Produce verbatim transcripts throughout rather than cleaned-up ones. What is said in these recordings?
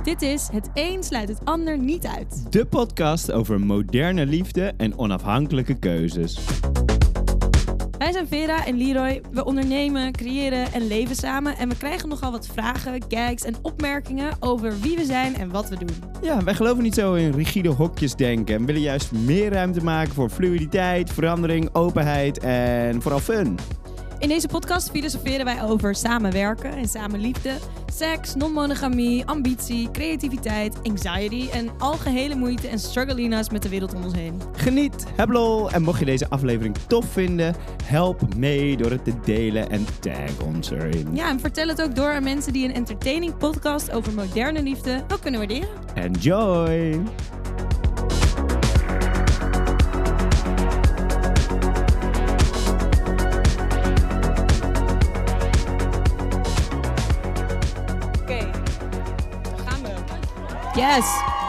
Dit is Het een sluit het ander niet uit. De podcast over moderne liefde en onafhankelijke keuzes. Wij zijn Vera en Leroy. We ondernemen, creëren en leven samen. En we krijgen nogal wat vragen, gags en opmerkingen over wie we zijn en wat we doen. Ja, wij geloven niet zo in rigide hokjes denken en willen juist meer ruimte maken voor fluiditeit, verandering, openheid en vooral fun. In deze podcast filosoferen wij over samenwerken en samenliefde, seks, non-monogamie, ambitie, creativiteit, anxiety en algehele moeite en struggelina's met de wereld om ons heen. Geniet, heb lol en mocht je deze aflevering tof vinden, help mee door het te delen en tag ons erin. Ja, en vertel het ook door aan mensen die een entertaining podcast over moderne liefde ook kunnen waarderen. Enjoy! Yes!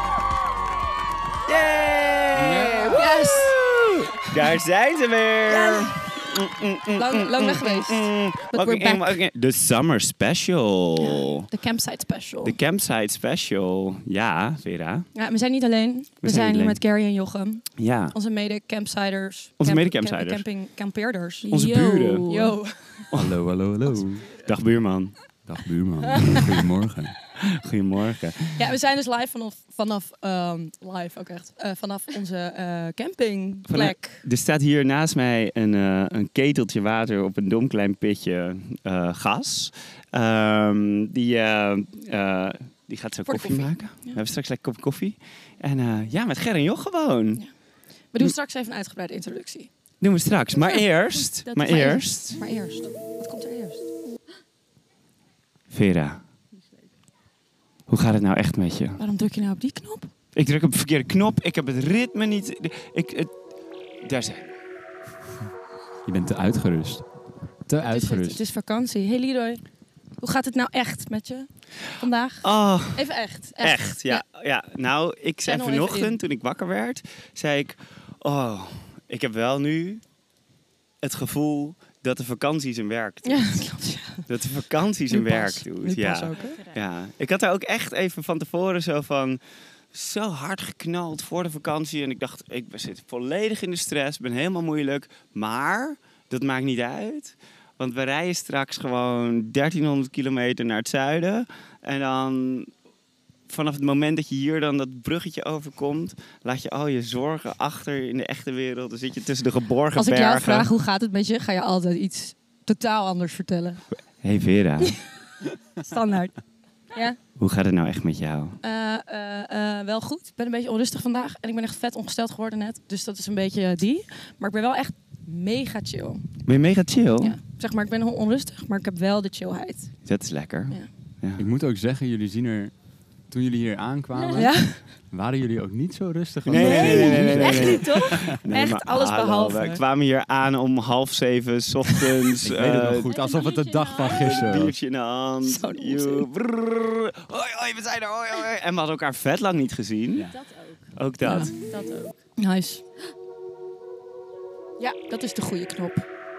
Yay! Yes! Daar zijn ze weer! Yes. Lang, lang weg geweest. But we're Okay, back. okay. De Summer Special. De campsite special. De Campsite Special. Ja, Vera. Ja, we zijn niet alleen. We, zijn zijn niet hier alleen. met Carrie en Jochem. Ja. Onze mede-campsiders. Onze Camp- mede-campsiders. camp- Camping, campeerders. Onze Yo. buren. Yo. Hallo, hallo, hallo. Dag buurman. Dag buurman. Goedemorgen. Goedemorgen. Ja, we zijn dus live vanaf, vanaf um, live ook echt, uh, vanaf onze uh, campingplek. Er staat hier naast mij een, uh, een keteltje water op een domklein pitje uh, gas. Um, die, uh, uh, die gaat zo Voor de koffie, koffie. maken. Ja. We hebben straks lekker kopje koffie. En uh, ja, met Ger en Joch gewoon. Ja. We doen straks even een uitgebreide introductie. Doen we straks. Maar Ja, eerst, dat- maar maar eerst... Maar eerst, wat komt er eerst? Vera. Hoe gaat het nou echt met je? Waarom druk je nou op die knop? Ik druk op de verkeerde knop. Ik heb het ritme niet... Ik, het, daar zijn we. Je bent te uitgerust. Te Het is, uitgerust. het is vakantie. Hey Leroy, hoe gaat het nou echt met je vandaag? Oh, Even echt. echt. Ja, ja. Nou, ik zei Channel even in. vanochtend, toen ik wakker werd, zei ik... Oh, ik heb wel nu het gevoel dat de vakantie zijn werk doet. Ja, dat klopt. Ja. Dat de vakantie zijn Nu werk pas. doet. Nu ja. pas ook, hè? Ja. Ik had daar ook echt even van tevoren zo van... Zo hard geknald voor de vakantie. En ik dacht, ik zit volledig in de stress. Ben helemaal moeilijk. Maar dat maakt niet uit. Want we rijden straks gewoon dertienhonderd kilometer naar het zuiden. En dan vanaf het moment dat je hier dan dat bruggetje overkomt... laat je al je zorgen achter in de echte wereld. Dan zit je tussen de geborgen Als ik bergen. jou vraag hoe gaat het met je, ga je altijd iets totaal anders vertellen. Hey Vera, Standaard. Ja? hoe gaat het nou echt met jou? Uh, uh, uh, wel goed. Ik ben een beetje onrustig vandaag. En ik ben echt vet ongesteld geworden net. Dus dat is een beetje uh, die. Maar ik ben wel echt mega chill. Ben je mega chill? Ja. Zeg maar, ik ben gewoon onrustig, maar ik heb wel de chillheid. Dat is lekker. Ja. Ja. Ik moet ook zeggen, jullie zien er... Toen jullie hier aankwamen, Ja? waren jullie ook niet zo rustig. als Nee, dat nee, nee, nee, nee, nee. Echt niet, toch? Nee, Echt maar alles hallo, behalve. We kwamen hier aan om half zeven 's ochtends. Ik weet het eh, nog goed, alsof het de dag van gisteren Een was. biertje in de hand. Zo'n Joe, onzin. brrr. Hoi, hoi, we zijn er. Hoi, hoi. En we hadden elkaar vet lang niet gezien. Ja. Dat ook. Ook dat. Ja. Dat ook. Nice. Ja, dat is de goede knop.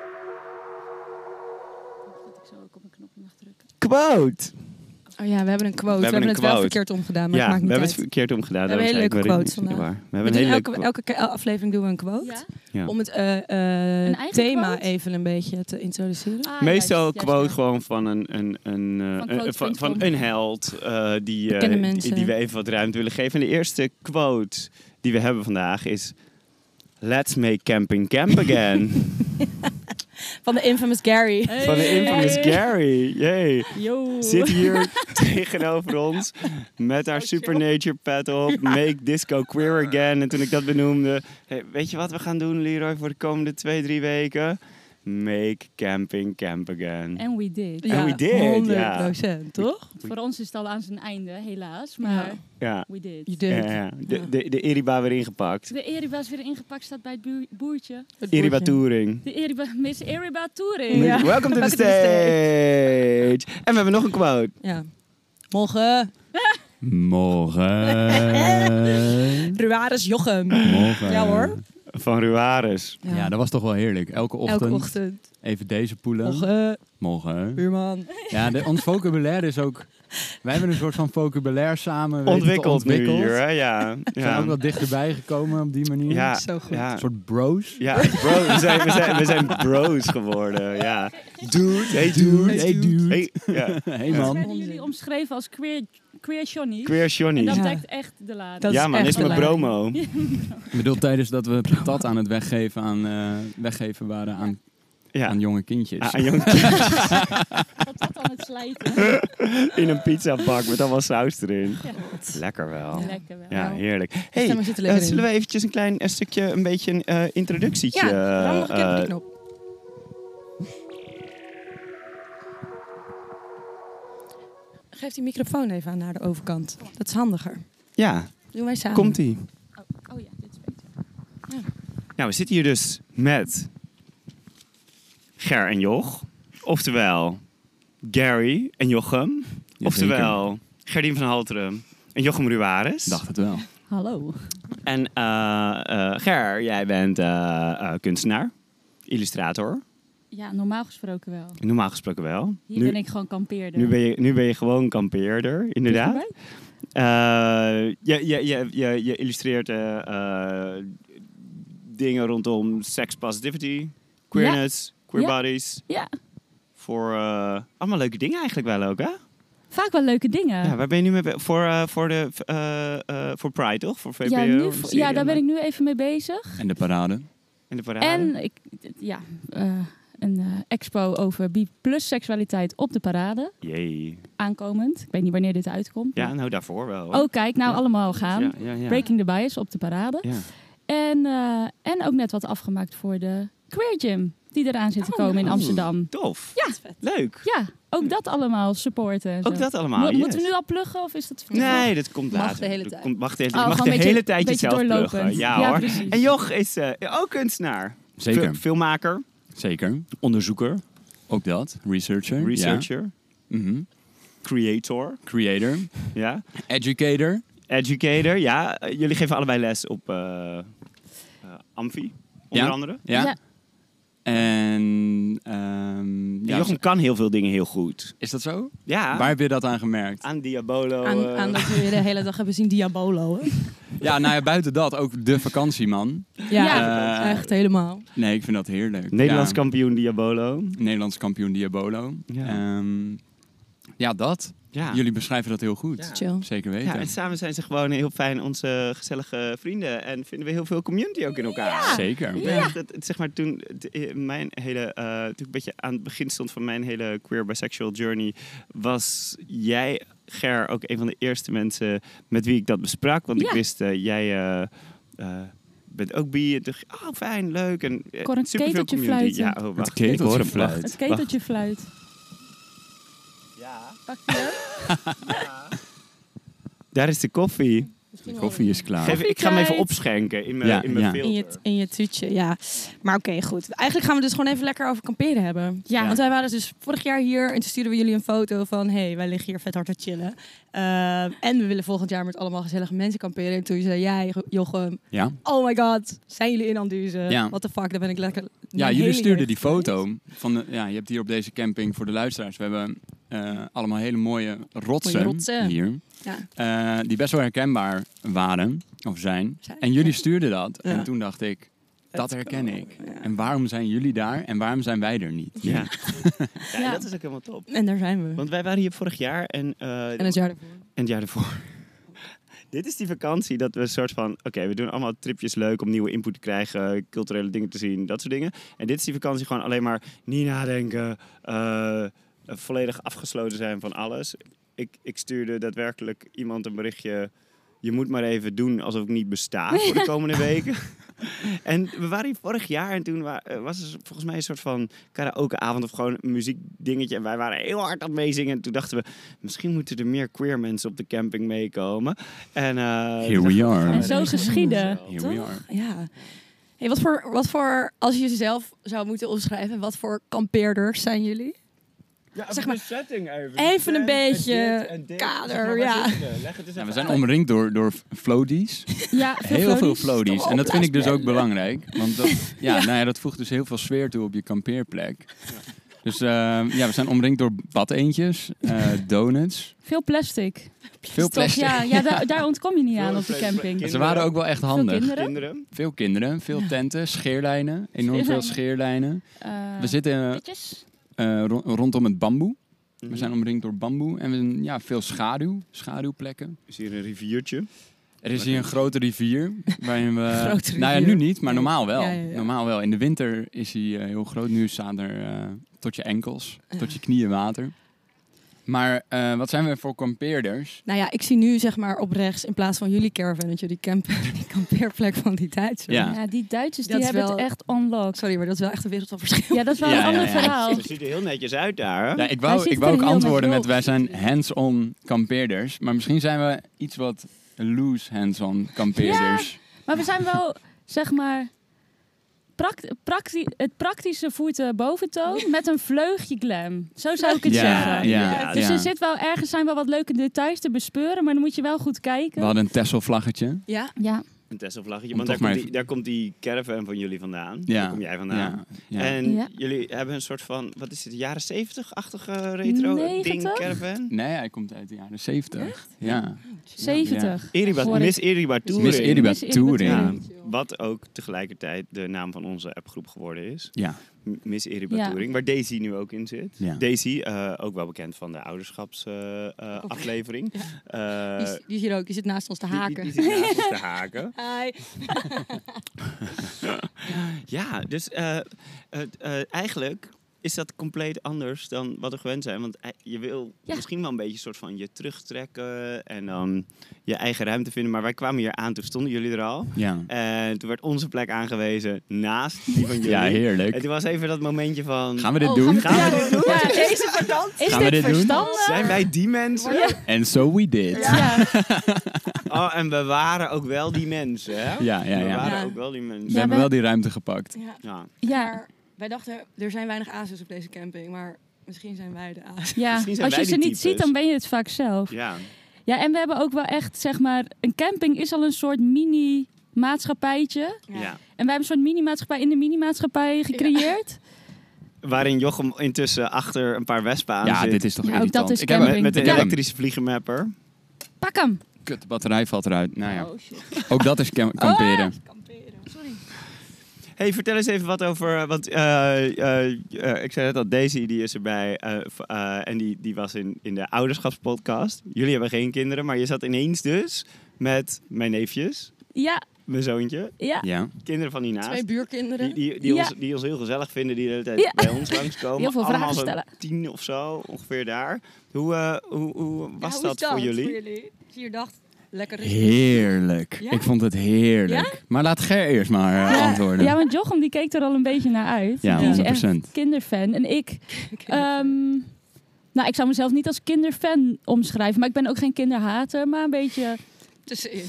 Dat ik zo ook op een knopje mag drukken. Quote. Oh ja, we hebben een quote. We, hebben hebben een het wel quote. verkeerd omgedaan, maar Ja, het maakt we niet hebben uit. het verkeerd omgedaan. We hebben hele daarom leuke zei ik, quotes weet ik niet vandaag. waar. We We hebben doen een hele elke, elke ke- aflevering doen we een quote. Ja? Ja. Om het uh, uh, eigen thema quote? even een beetje te introduceren. Ah, Meestal juist, juist, quote ja. gewoon van een, een, een, uh, Van een- quote van, punt van com. een held uh, die, uh, Bekende die, mensen. die we even wat ruimte willen geven. En de eerste quote die we hebben vandaag is... Let's make camping camp again. Van de infamous Gary. Hey. Van de infamous Gary. Yay. Yo. Zit hier tegenover ons met haar Oh, Supernature pet op. Make disco queer again. En toen ik dat benoemde... Hey, weet je wat we gaan doen, Leroy, voor de komende twee, drie weken? Make camping camp again. En we did. Ja, we did, honderd procent, toch? Voor ons is het al aan zijn einde, helaas. Maar Ja. Ja, we did. Je did. ja, ja. De, Ja. de, de Eriba weer ingepakt. De Eriba is weer ingepakt, staat bij het buur- boertje. Het Eriba woordje. Touring. De Eriba, Miss Eriba Touring. Ja. Welcome to the Welcome to the stage. En we hebben nog een quote. Ja. Morgen. Morgen. Ruaris Jochem. Morgen. Ja hoor. Van Ruaris. Ja, dat was toch wel heerlijk. Elke ochtend, Elke ochtend. even deze poelen. Morgen. Morgen. Buurman. Ja, de, ons vocabulaire is ook Wij hebben een soort van vocabulaire samen weten te Ontwikkeld nu ontwikkeld. hier, hè? Ja. We zijn ja. ook wat dichterbij gekomen op die manier. Ja, Zo goed. ja. Een soort bros. Ja, bro, we zijn, we, zijn, we zijn bros geworden, ja. Dude, hey dude. Hey dude. Hey, ja. Hey We man. werden jullie omschreven als queer, queer Johnny. Queer En Johnny. dat Ja. dekt echt de lading. Dat Ja is man, echt is mijn belangrijk. bromo. Ik bedoel, tijdens dat we patat aan het weggeven, aan, uh, weggeven waren aan, Ja, aan jonge kindjes. Ah, een jong Wat dat aan het slijten. in een pizzabak met allemaal saus erin. Ja. Lekker wel. Lekker wel. Ja, heerlijk. Stem Hey, maar zitten eh, lekker zullen in. we eventjes een klein een stukje, een beetje een uh, introductietje... Ja, ram nog een keer op eh, die knop. Geef die microfoon even aan naar de overkant. Dat is handiger. ja, Doen wij samen. komt-ie. Oh, oh ja, dit is beter. Nou, we zitten hier dus met Ger en Joch. Oftewel Gary en Jochem. Jazeker. Oftewel Gerdien van Halteren en Jochem Ruares. Dacht het wel. Hallo. En uh, uh, Ger, jij bent uh, uh, kunstenaar, illustrator. Ja, normaal gesproken wel. Normaal gesproken wel. Hier nu, ben ik gewoon kampeerder. nu, ben je, nu ben je gewoon kampeerder, inderdaad. Dichterbij? Uh, je, je, je, je, je illustreert uh, uh, dingen rondom sex positivity, queerness, queer Ja. bodies. Ja, Voor uh, allemaal leuke dingen eigenlijk wel ook, hè? vaak wel leuke dingen. Ja, waar ben je nu mee be- voor, uh, voor, de, uh, uh, voor Pride, toch? Voor V P O? Ja, nu, een voor- serie ja, daar ben aan- ik nu even mee bezig. En de parade. In de parade. En ik, ja, uh, een uh, expo over bi plus seksualiteit op de parade. Jee. Aankomend. Ik weet niet wanneer dit uitkomt. Ja, maar- nou daarvoor wel. hoor. Oh, kijk, nou Ja. allemaal gaan. Ja, ja, ja. Breaking the Bias op de parade. Ja. En, uh, en ook net wat afgemaakt voor de Queer Gym. Die eraan zit te Oh, komen in oh. Amsterdam. Tof. Ja. Leuk. Ja, ook dat allemaal supporten. en Ook zo. dat allemaal. Mo- yes. Moeten we nu al pluggen of is dat Nee, dat komt Mag later. de hele Dat tijd. Komt, mag de hele, Oh, je mag gewoon de een beetje- hele tijd beetje jezelf doorlopend. pluggen. Ja, Ja, hoor. precies. En Joch is uh, ook kunstenaar. Zeker. Fil- filmmaker. Zeker. Onderzoeker. Ook dat. Researcher. Researcher. Ja. Mhm. Creator. Creator. Ja. Educator. Educator. Ja. Uh, jullie geven allebei les op uh, uh, Amfi. Onder Ja. andere. Ja. Ja. En... ehm, En ja, Jochem kan heel veel dingen heel goed. is dat zo? Ja. Waar heb je dat aan gemerkt? Aan Diabolo. Aan, uh, aan dat we je de hele dag hebben zien Diabolo. Hè? Ja, nou ja, buiten dat ook de vakantieman. Ja, Ja. Eh, echt helemaal. Nee, ik vind dat heerlijk. Nederlands ja, kampioen Diabolo. Nederlands kampioen Diabolo. Ja. Ja, ja dat. Ja. Jullie beschrijven dat heel goed. Ja. Chill. Zeker weten. Ja, en samen zijn ze gewoon heel fijn onze gezellige vrienden. En vinden we heel veel community ook in elkaar. Zeker. Ik weet nog dat, het, zeg maar, toen het, eh, mijn hele, eh, toen ik een beetje aan het begin stond van mijn hele queer bisexual journey, was jij, Ger, ook een van de eerste mensen met wie ik dat besprak. Want ik Ja. wist, uh, jij uh, uh, bent ook bi. En dacht, oh, fijn, leuk. En uh, Kon een superveel keteltje community. fluiten. Ja, oh, wacht. Het keteltje Ik hoor hem. fluit. Wacht. Het keteltje fluit. Ja. Pak je ook? Daar is de koffie. De koffie is klaar. Geef, ik ga hem even Koffietijd. opschenken in mijn Ja, in mijn ja. filter. In je, in je tuutje, ja. Maar oké, goed. Eigenlijk gaan we dus gewoon even lekker over kamperen hebben. Ja. Want wij waren dus vorig jaar hier en toen stuurden we jullie een foto van... hey, wij liggen hier vet hard te chillen. Uh, en we willen volgend jaar met allemaal gezellige mensen kamperen. En toen zei jij, Jochem, Ja, oh my god, zijn jullie in Anduze? Ja. What the fuck, daar ben ik lekker... ja mijn jullie hele stuurden jeugd die geweest. foto. Van de, ja, je hebt hier op deze camping voor de luisteraars. We hebben uh, allemaal hele mooie rotsen, Mooie rotsen. hier. Ja. Uh, die best wel herkenbaar waren. Of zijn. Zijn, En jullie ja. stuurden dat. Ja. En toen dacht ik, dat Let's herken go. ik. Ja. En waarom zijn jullie daar en waarom zijn wij er niet? Ja. ja, Ja. dat is ook helemaal top. En daar zijn we. Want wij waren hier vorig jaar en, uh, En het jaar ervoor. en het jaar ervoor. Dit is die vakantie dat we een soort van... Oké, okay, we doen allemaal tripjes leuk om nieuwe input te krijgen, culturele dingen te zien, dat soort dingen. En dit is die vakantie gewoon alleen maar niet nadenken, uh, volledig afgesloten zijn van alles. Ik, ik stuurde daadwerkelijk iemand een berichtje... Je moet maar even doen alsof ik niet besta voor de komende weken. En we waren hier vorig jaar en toen wa- was er volgens mij een soort van karaokeavond of gewoon een muziekdingetje. En wij waren heel hard aan het meezingen. En toen dachten we, misschien moeten er meer queer mensen op de camping meekomen. En, uh, Here we are. En zo geschieden. Here we Toch? are. Ja. Hey, wat, voor, wat voor, als je jezelf zou moeten omschrijven, wat voor kampeerders zijn jullie? Ja, zeg maar, de setting even. even een Tent en beetje dit en dit. kader, Zeg maar, waar ja. zitten we? Leg het eens Ja, we even zijn uit. omringd door, door floaties. Ja, veel Heel veel floaties. floaties. En dat vind ik dus ook Opblaasbellen. belangrijk. Want dat, ja, Nou ja, dat voegt dus heel veel sfeer toe op je kampeerplek. Dus Dus uh, ja, we zijn omringd door badeentjes, uh, donuts. Veel plastic. Veel plastic. Toch, ja, ja daar, daar ontkom je niet aan op de camping. Ze waren ook wel echt handig. Veel kinderen. Kinderen. Veel kinderen, veel tenten, scheerlijnen. Enorm veel scheerlijnen. Uh, We zitten pitjes. uh, ro- rondom het bamboe. Mhm. We zijn omringd door bamboe. En we zijn, ja, veel schaduw, schaduwplekken. Is hier een riviertje? Er is hier een grote rivier. Waarin we, Grote nou ja, rivier. nu niet, maar normaal wel. Ja, ja, ja. Normaal wel. In de winter is hij uh, heel groot. Nu staat er uh, tot je enkels, tot je knieën water. Maar uh, wat zijn we voor kampeerders? Nou ja, ik zie nu zeg maar op rechts in plaats van jullie caravan dat jullie campen, die kampeerplek van die Duitsers. Ja. Ja, die Duitsers Dat die is hebben wel- het echt unlocked. Sorry, maar dat is wel echt een wereld van verschil. Ja, dat is wel Ja, een ja, ander ja. verhaal. Het ziet er heel netjes uit daar. Hè? Ja, ik Hij wou, ziet ik wou er ook heel antwoorden met netjes wij zijn hands-on kampeerders. Maar misschien zijn we iets wat loose hands-on kampeerders. Maar we zijn wel, zeg maar, pract- prakti- het praktische voert de boventoon met een vleugje glam. Zo zou ik het Ja, zeggen. ja, Ja, Dus ja. er zit wel ergens zijn wel wat leuke details te bespeuren, maar dan moet je wel goed We kijken. hadden een Texel-vlaggetje. Ja? Ja, Een Tesla-vlaggetje, Om want daar toch maar komt, die, daar komt die caravan van jullie vandaan. Ja. Daar kom jij vandaan. Ja, ja. En Ja. jullie hebben een soort van, wat is het, jaren zeventig-achtige retro ding negentig? caravan? Nee, hij komt uit de jaren zeventig. Ja. zeventig. Eriba, Hoor ik. Miss Eriba Touring. Miss Eriba Miss Eriba Touring. Ja, Touring. wat ook tegelijkertijd de naam van onze appgroep geworden is. Ja. M- Miss Eriba Ja. Touring, waar Daisy nu ook in zit. Ja. Daisy, eh, ook wel bekend van de ouderschapsaflevering. Die, Uh, is- die is hier ook, die zit naast ons te haken. Die, die, die zit naast ons te haken. Hi. Ja, dus eh, eh, eh, eigenlijk is dat compleet anders dan wat we gewend zijn. Want eh, je wil Ja. misschien wel een beetje een soort van je terugtrekken en dan je eigen ruimte vinden. Maar wij kwamen hier aan, toen stonden jullie er al. Ja. En toen werd onze plek aangewezen naast die van jullie. Ja, En heerlijk. toen was even dat momentje van... Gaan we dit Oh, doen? Gaan we dit doen? Ja, Deze vakantie. is Gaan we dit dit doen? verstandig? Zijn wij die mensen? Ja. And so we did. Ja, Ja. Oh, en we waren ook wel die mensen, hè? ja, ja. We waren Ja. ook wel die mensen. We Ja, hebben we- wel die ruimte gepakt. Ja. Ja. Ja, Maar wij dachten, er zijn weinig Aziërs op deze camping, maar misschien zijn wij de Aziërs. ja. Misschien zijn Als je wij ze die niet types. ziet, dan ben je het vaak zelf. Ja. Ja, en we hebben ook wel echt, zeg maar, een camping is al een soort mini-maatschappijtje. Ja. Ja. Ja. En wij hebben een soort mini-maatschappij in de mini-maatschappij gecreëerd. Waarin Jochem intussen achter een paar wespen aan Ja, zit. dit is toch Ja, ook irritant. dat is ik heb camping. Met, met een ik heb hem. elektrische vliegenmapper. Pak hem! Kut, de batterij valt eruit. Nou ja, Oh, shit. ook dat is cam- kamperen. Sorry. Hey, vertel eens even wat over... Want eh, eh, eh, ik zei net al, Daisy die is erbij. eh, v- eh, en die, die was in, in de ouderschapspodcast. Jullie hebben geen kinderen, maar je zat ineens dus met mijn neefjes. Ja, Mijn zoontje. ja. Ja. Kinderen van hiernaast. Twee buurkinderen. Die, die, die, Ja. ons, die ons heel gezellig vinden, die de hele tijd Ja. bij ons langskomen. Heel veel vragen Allemaal zo'n stellen. tien of zo, ongeveer daar. Hoe, eh, hoe, hoe was Ja, hoe dat, is voor jullie? Dus je dacht, lekker rustig. Heerlijk. Ja? Ik vond het heerlijk. Maar laat Ger eerst maar eh, antwoorden. Ja, want Jochem die keek er al een beetje naar uit. Ja, Die is honderd echt procent. kinderfan. En ik, ehm, nou, ik zou mezelf niet als kinderfan omschrijven, maar ik ben ook geen kinderhater, maar een beetje, Tussenin.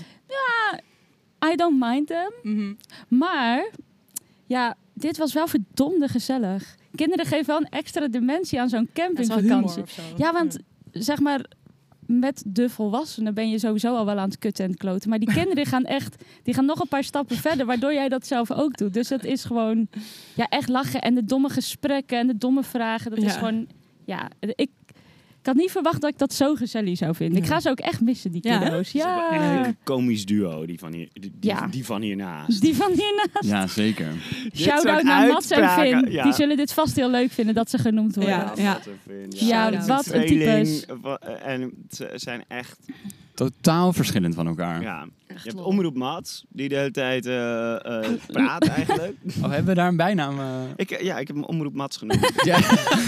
I don't mind them. Mhm. Maar, ja, dit was wel verdomde gezellig. Kinderen geven wel een extra dimensie aan zo'n Dat is wel campingvakantie. humor of zo. Ja, want zeg maar, met de volwassenen ben je sowieso al wel aan het kutten en het kloten. Maar die kinderen gaan echt, die gaan nog een paar stappen verder, waardoor jij dat zelf ook doet. Dus dat is gewoon, ja, echt lachen. En de domme gesprekken en de domme vragen, dat is Ja. gewoon, ja, ik, ik had niet verwacht dat ik dat zo gezellig zou vinden. Ik ga ze ook echt missen, die Ja, hè? kiddo's. Het is wel echt Ja, een komisch duo, die van, hier, die, die, Ja. die van hiernaast. die van hiernaast. Ja, zeker. Shout-out soort naar Mats en uitspraken, Finn. ja. Die zullen dit vast heel leuk vinden dat ze genoemd worden. Ja. Ja, wat een vind. Ja, Shout-out. wat een Tweeling, types. eh, wa- eh, En ze zijn echt... Totaal verschillend van elkaar. Ja. Je Echt hebt lol. Omroep Mats, die de hele tijd eh, eh, praat eigenlijk. Oh, hebben we daar een bijnaam? eh? Ik, eh, ja, ik heb hem Omroep Mats genoemd. Ja.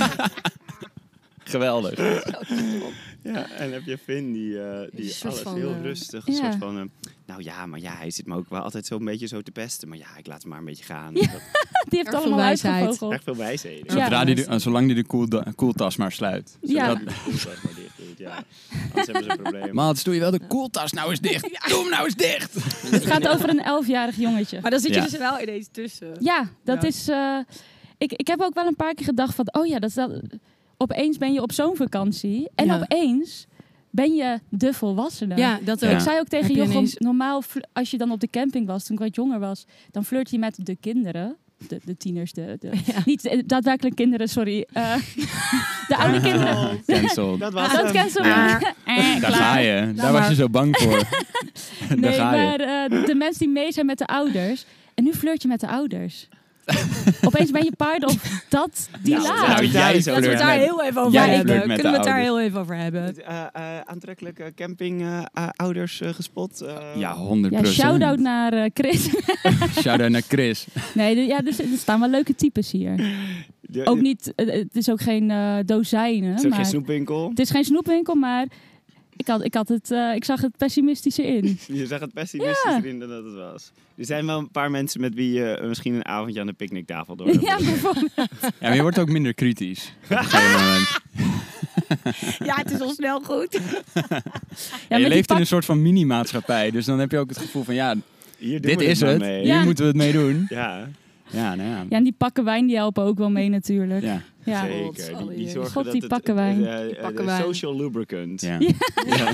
Geweldig. Ja, en heb je Finn, die, eh, Een die soort alles van, heel eh, rustig, een ja. soort van... eh, nou ja, maar ja, hij zit me ook wel altijd zo'n beetje zo te pesten. Maar ja, ik laat hem maar een beetje gaan. Ja. Dat, Die heeft Erg veel allemaal wijsheid. uitgevogeld. echt veel wijsheden. Ja. Zodra die de, zolang hij de koel, koeltas maar sluit. Ja. Dat, Dat is maar dicht doet, ja. Anders hebben ze een probleem. Mats, doe je wel de koeltas nou eens dicht? Doe hem nou eens dicht! Het gaat over een elfjarig jongetje. Maar dan zit je Ja. dus wel ineens tussen. Ja, dat Ja. is... eh, ik, ik heb ook wel een paar keer gedacht van... Oh ja, dat is dat, opeens ben je op zo'n vakantie. En Ja. opeens ben je de volwassene. Ja, dat Ja. ook. Ik zei ook tegen Heb je Jochem, ineens- normaal fl- als je dan op de camping was, toen ik wat jonger was, dan flirt je met de kinderen. de, de tieners, de, de, Ja. niet de daadwerkelijk kinderen, sorry. Uh, de oude kinderen. Cancel. Dat was Dat hem. cancel. Ja. Eh, Daar klaar. ga je. Daar was je zo bang voor. Daar Nee, ga je. maar uh, de mensen die mee zijn met de ouders. En nu flirt je met de ouders. Opeens ben je part of dat die Nou, laag. nou, jij Laten we het flirt daar met- heel even over jij hebben. flirt met Kunnen we de het daar ouders. heel even over hebben? Uh, uh, aantrekkelijke camping uh, uh, ouders uh, gespot. Uh, Ja, honderd Ja, procent. shout-out naar uh, Chris. Shout-out naar Chris. Nee, de- ja, dus, er staan wel leuke types hier. De- Ook niet, uh, het is ook geen uh, dozijnen. Het is ook maar geen snoepwinkel. het is geen snoepwinkel, maar ik, had, ik, had het, uh, ik zag het pessimistische in. Je zag het pessimistischer Ja. in dan dat het was. Er zijn wel een paar mensen met wie je uh, misschien een avondje aan de picknicktafel door hebt. Ja, bijvoorbeeld. Ja, maar je wordt ook minder kritisch. Op een gegeven moment. Ja, het is al snel goed. Ja, En met je die leeft pak- in een soort van mini-maatschappij. Dus dan heb je ook het gevoel van, ja, Hier doen dit we is maar het. mee. Ja. Hier moeten we het mee doen. Ja, Ja, nou ja. Ja, en die pakken wijn die helpen ook wel mee natuurlijk. Ja. Ja. zeker. Die, die zorgen God, dat die het, pakken wijn. eh, eh, Die de pakken wijn. social lubricant. Ja. Ja.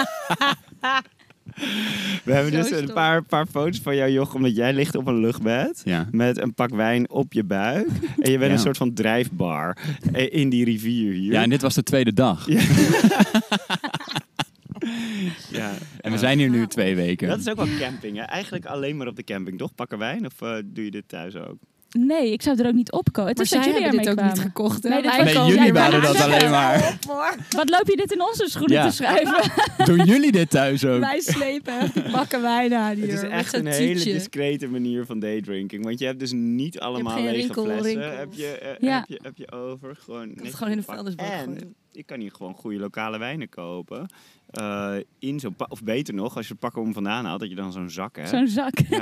We hebben Zo dus een stom. paar, paar foto's van jou, Jochem, omdat jij ligt op een luchtbed. Ja. Met een pak wijn op je buik. En je bent Ja. een soort van drijfbar eh, in die rivier hier. Ja, en dit was de tweede dag. Ja. Ja. En we zijn hier nu twee weken. Dat is ook wel camping, hè? Eigenlijk alleen maar op de camping, toch? Pakken wijn? Of uh, doe je dit thuis ook? Nee, ik zou er ook niet op komen. Het Maar is dat zij jullie hebben ermee dit ook kwamen. niet gekocht, hè? Nee, dit Wij was- Nee, komen- jullie Ja, waren maar- dat alleen maar. Wat loop je dit in onze schoenen Ja. te schrijven? Doen jullie dit thuis ook? Wij slepen die pakken wijn aan hier. Het is met echt zo'n een hele tietje. discrete manier van daydrinking. Want je hebt dus niet allemaal geen lege rinkel- flessen. rinkels. Heb je, eh, Ja. heb, je, heb je over. Gewoon, netjes gewoon in de gepakt. vuilnisbak En gooien. je kan hier gewoon goede lokale wijnen kopen. Uh, in zo'n pa- of beter nog, als je het pakken om vandaan haalt, dat je dan zo'n zak hebt. Zo'n zak. Ja.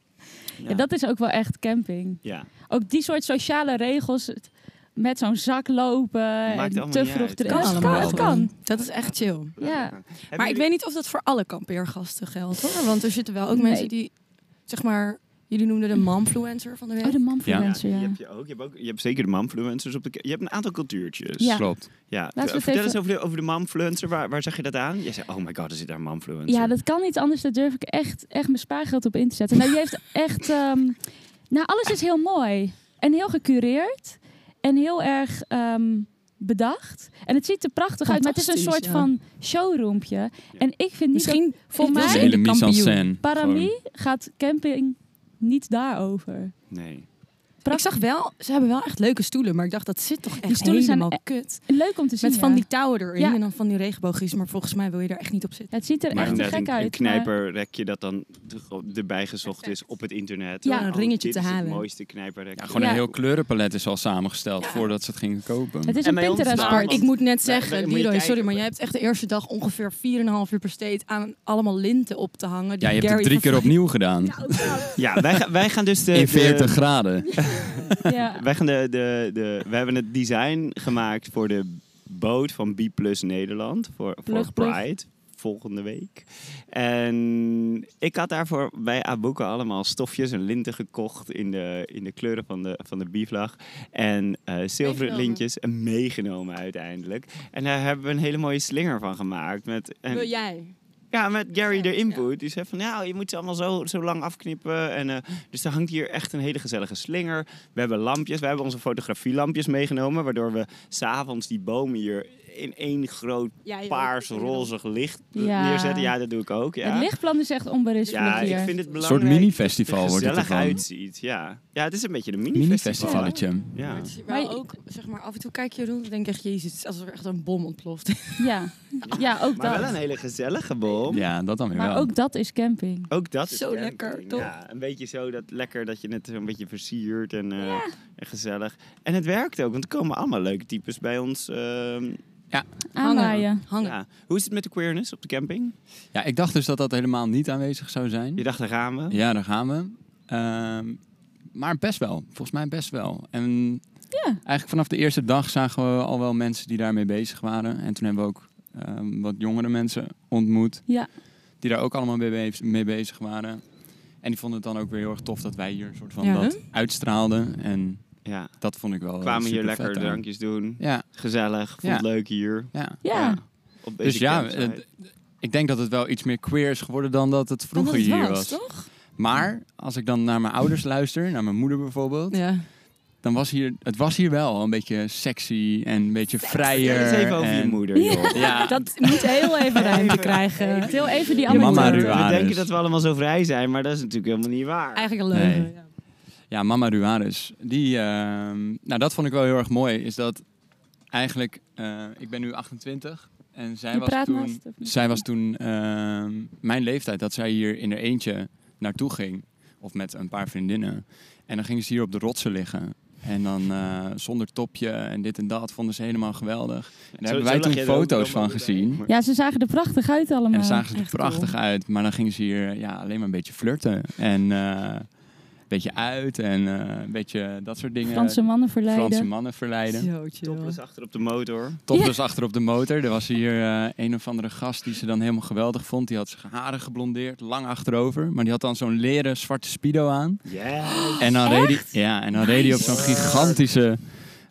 Ja, dat is ook wel echt camping. Ja. Ook die soort sociale regels. het- Met zo'n zak lopen Maakt en allemaal te niet vroeg uit. te Kan Ja, Het allemaal kan, het gewoon. kan. Dat is echt chill. Ja. Maar ik weet niet of dat voor alle kampeergasten geldt, hoor. Want er zitten wel ook Nee. mensen die, zeg maar... Jullie noemden de momfluencer van de week. Oh, de Ja, manfluencer, ja. die heb je ook. Je hebt, ook, je hebt zeker de momfluencers op de. ke- Je hebt een aantal cultuurtjes. Ja. Klopt. Ja. Laten we het Vertel even- eens over de, over de momfluencer. Waar, waar zeg je dat aan? Jij zei, oh my god, er zit daar een momfluencer. Ja, dat kan niet anders. Daar durf ik echt, echt mijn spaargeld op in te zetten. Nou, die heeft echt... ehm, nou, alles is heel mooi. En heel gecureerd. En heel erg ehm, bedacht. En het ziet er prachtig uit. Maar het is een soort Fantastisch, ja. van showroompje. En ik vind niet dat... Misschien voor ik mij- wil De ze hele in de mise en kampioen. scène. Paramie gaat camping niet daarover. Nee. Ik zag wel, ze hebben wel echt leuke stoelen, maar ik dacht dat zit toch echt stoelen zijn helemaal e- kut. Leuk om te zien, Met van ja. die touwen erin Ja. en dan van die regenboogjes, maar volgens mij wil je er echt niet op zitten. Het ziet er Maar echt te inderdaad gek een, een uit. maar- knijperrekje dat dan de- erbij gezocht is op het internet. Ja, Oh, een ringetje dit te is halen. het mooiste knijperrekje. Ja, gewoon Ja. een heel kleurenpalet is al samengesteld Ja. voordat ze het gingen kopen. Het is En een bij ons Pinterest maar- Maar party. ik moet net Wij- wij- zeggen, moet je Leroy, sorry, kijken. maar jij hebt echt de eerste dag ongeveer vier en een half uur besteed aan allemaal linten op te hangen. die Ja, je hebt het Gary drie keer vervang- opnieuw gedaan. Ja, wij, gaan- wij gaan dus de... In veertig de- graden. Ja. Wij gaan de, de, de, we hebben het design gemaakt voor de boot van B Plus Nederland. Voor, voor Plug, plug. Pride. Volgende week. En ik had daarvoor bij Abuka allemaal stofjes en linten gekocht in de, in de kleuren van de, van de bivlag. En eh zilveren Meegenomen. lintjes en meegenomen uiteindelijk. En daar hebben we een hele mooie slinger van gemaakt. Met, en, Wil jij? ja, met Gary de Ja, input. Die zei van, nou, je moet ze allemaal zo, zo lang afknippen. En, eh, dus er hangt hier echt een hele gezellige slinger. We hebben lampjes. We hebben onze fotografielampjes meegenomen. Waardoor we s'avonds die bomen hier in één groot Ja, je paars, wil- rozig licht Ja. neerzetten. Ja, dat doe ik ook. Ja, Het lichtplan is echt onberispelijk ja hier. ik vind het Een belangrijk soort mini-festival dat het wordt er het gezellig ervan. uitziet. Ja. ja, het is een beetje een mini-festival. Mini-festivalletje. Ja. Maar het is Maar wel je- ook, zeg maar, af en toe kijk je rond en denk ik, jezus, het is alsof er echt een bom ontploft. Ja. ja, ook Maar dat. wel een hele gezellige boom. Ja, dat dan weer Maar wel. ook dat is camping. Ook dat is Zo camping. lekker, toch? Ja, een beetje zo dat lekker dat je het een beetje versiert en, eh, en gezellig. En het werkt ook, want er komen allemaal leuke types bij ons. ehm, Aanwaaien. Hangen. ja. Hoe is het met de queerness op de camping? Ja, ik dacht dus dat dat helemaal niet aanwezig zou zijn. Je dacht, daar gaan we. Ja, daar gaan we. Ehm, maar best wel. Volgens mij best wel. En Ja. eigenlijk vanaf de eerste dag zagen we al wel mensen die daarmee bezig waren. En toen hebben we ook ehm, wat jongere mensen ontmoet. Ja. Die daar ook allemaal mee, be- mee bezig waren. En die vonden het dan ook weer heel erg tof dat wij hier een soort van Ja, dat hè? uitstraalden. En Ja. dat vond ik wel Kwamen hier supervet lekker aan. drankjes doen. Ja, Gezellig, vond Ja. het leuk hier. ja. Ja. Op deze Dus ja, campsite. eh, ik denk dat het wel iets meer queer is geworden dan dat het Dan vroeger dat het hier was, was. toch? Maar als ik dan naar mijn ouders luister, naar mijn moeder bijvoorbeeld, Ja. dan was hier, het was hier wel een beetje sexy en een beetje vrijer. Vertel eens even over en, je moeder, joh. Ja, Dat moet heel even ruimte krijgen. Heel even die Je mama anekdote. Ruaris. We denken dat we allemaal zo vrij zijn, maar dat is natuurlijk helemaal niet waar. Eigenlijk een leugen. Nee. Ja. Ja, Mama Ruaris. Die, ehm, nou, dat vond ik wel heel erg mooi. Is dat eigenlijk, eh, ik ben nu achtentwintig en zij Je was praat toen, naast het- zij was toen ehm, mijn leeftijd dat zij hier in haar eentje naartoe ging, of met een paar vriendinnen. En dan gingen ze hier op de rotsen liggen. En dan eh, zonder topje en dit en dat vonden ze helemaal geweldig. En daar hebben wij toen foto's van gezien. Ja, ze zagen er prachtig uit allemaal. En dan zagen ze er echt prachtig uit. Maar dan gingen ze hier ja, alleen maar een beetje flirten. En eh, een beetje uit en eh, een beetje dat soort dingen. Franse mannen verleiden. Franse mannen verleiden. Zo chill. Topless achter op de motor. Topless achter op de motor. Er was hier eh, een of andere gast die ze dan helemaal geweldig vond. Die had zijn haren geblondeerd, lang achterover. Maar die had dan zo'n leren zwarte speedo aan. Yes. En dan reed hij, ja, en dan reed hij op zo'n gigantische